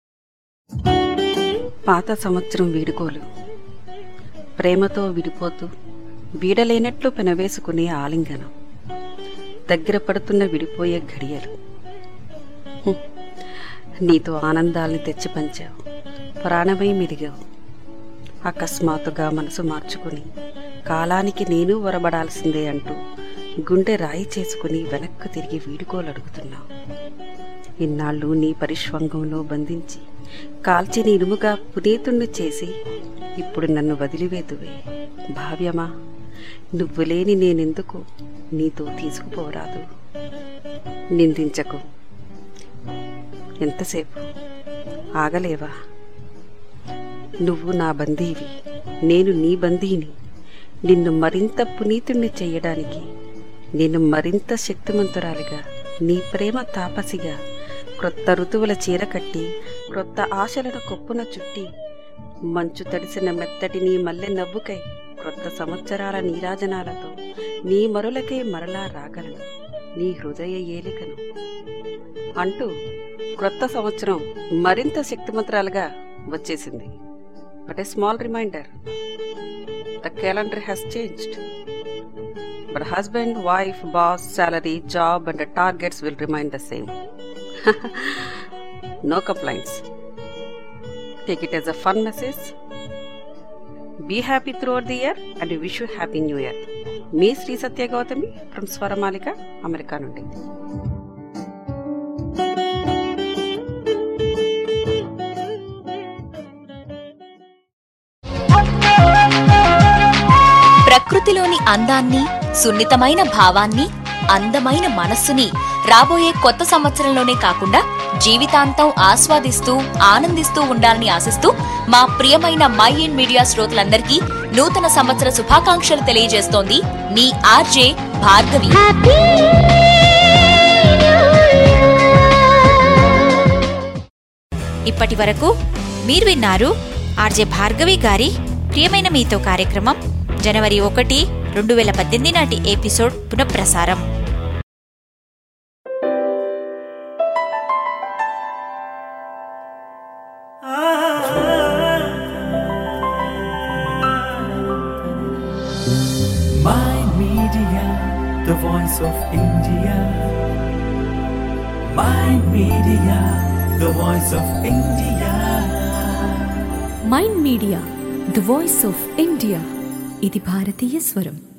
పాత సంవత్సరం వీడుకోలు, ప్రేమతో విడిపోతూ వీడలేనట్లు పెనవేసుకునే ఆలింగనం, దగ్గర పడుతున్న విడిపోయే ఘడియలు. నీతో ఆనందాల్ని తెచ్చి పంచావు, ప్రాణమై మెలిగావు. అకస్మాత్తుగా మనసు మార్చుకుని కాలానికి నేను వరబడాల్సిందే అంటూ గుండె రాయి చేసుకుని వెనక్కు తిరిగి వీడుకోలడుగుతున్నావు. ఇన్నాళ్ళు నీ పరిష్వంగంలో బంధించి కాల్చి నీ ఇనుముగా పునీతుణ్ణి చేసి ఇప్పుడు నన్ను వదిలివేతువే భావ్యమా, నువ్వు లేని నేనెందుకు నీతో తీసుకుపోరాదు. నిందించకు, ఎంతసేపు ఆగలేవా? నువ్వు నా బందీవి, నేను నీ బందీని. నిన్ను మరింత పునీతుణ్ణి చెయ్యడానికి, నేను మరింత శక్తిమంతురాలిగా, నీ ప్రేమ తాపసిగా, క్రొత్త ఋతువుల చీర కట్టి, క్రొత్త ఆశలను కొప్పున చుట్టి, మంచు తడిసిన మెత్తటి నీ మల్లె నవ్వుకై, క్రొత్త సంవత్సరాల నీరాజనాలతో నీ మరులకే మరలా రాగలను, నీ హృదయ ఏలికను అంటూ క్రొత్త సంవత్సరం మరింత శక్తిమంతురాలుగా వచ్చేసింది. But a small reminder, the calendar has changed. But husband, wife, boss, salary, job and the targets will remain the same. No complaints. Take it as a fun message. Be happy throughout the year and we wish you happy new year. Me Sri Satya Gautami from Swaramalika, America nundi. ప్రకృతిలోని అందాన్ని, సున్నితమైన భావాన్ని, అందమైన మనస్సుని రాబోయే కొత్త సంవత్సరంలోనే కాకుండా జీవితాంతం ఆస్వాదిస్తూ ఆనందిస్తూ ఉండాలని ఆశిస్తూ మా ప్రియమైన మై ఇన్ మీడియా శ్రోతలందరికీ నూతన సంవత్సర శుభాకాంక్షలు తెలియజేస్తోంది మీ ఆర్జే భార్గవి. ఇప్పటి వరకు మీరు విన్నారు ఆర్జే భార్గవి గారి ప్రియమైన మీతో కార్యక్రమం జనవరి 1, 2018 నాటి ఎపిసోడ్ పునఃప్రసారం. Mind Media, the voice of India. Mind Media, the voice of India. Mind media the voice of India. ఇది భారతీయ స్వరం.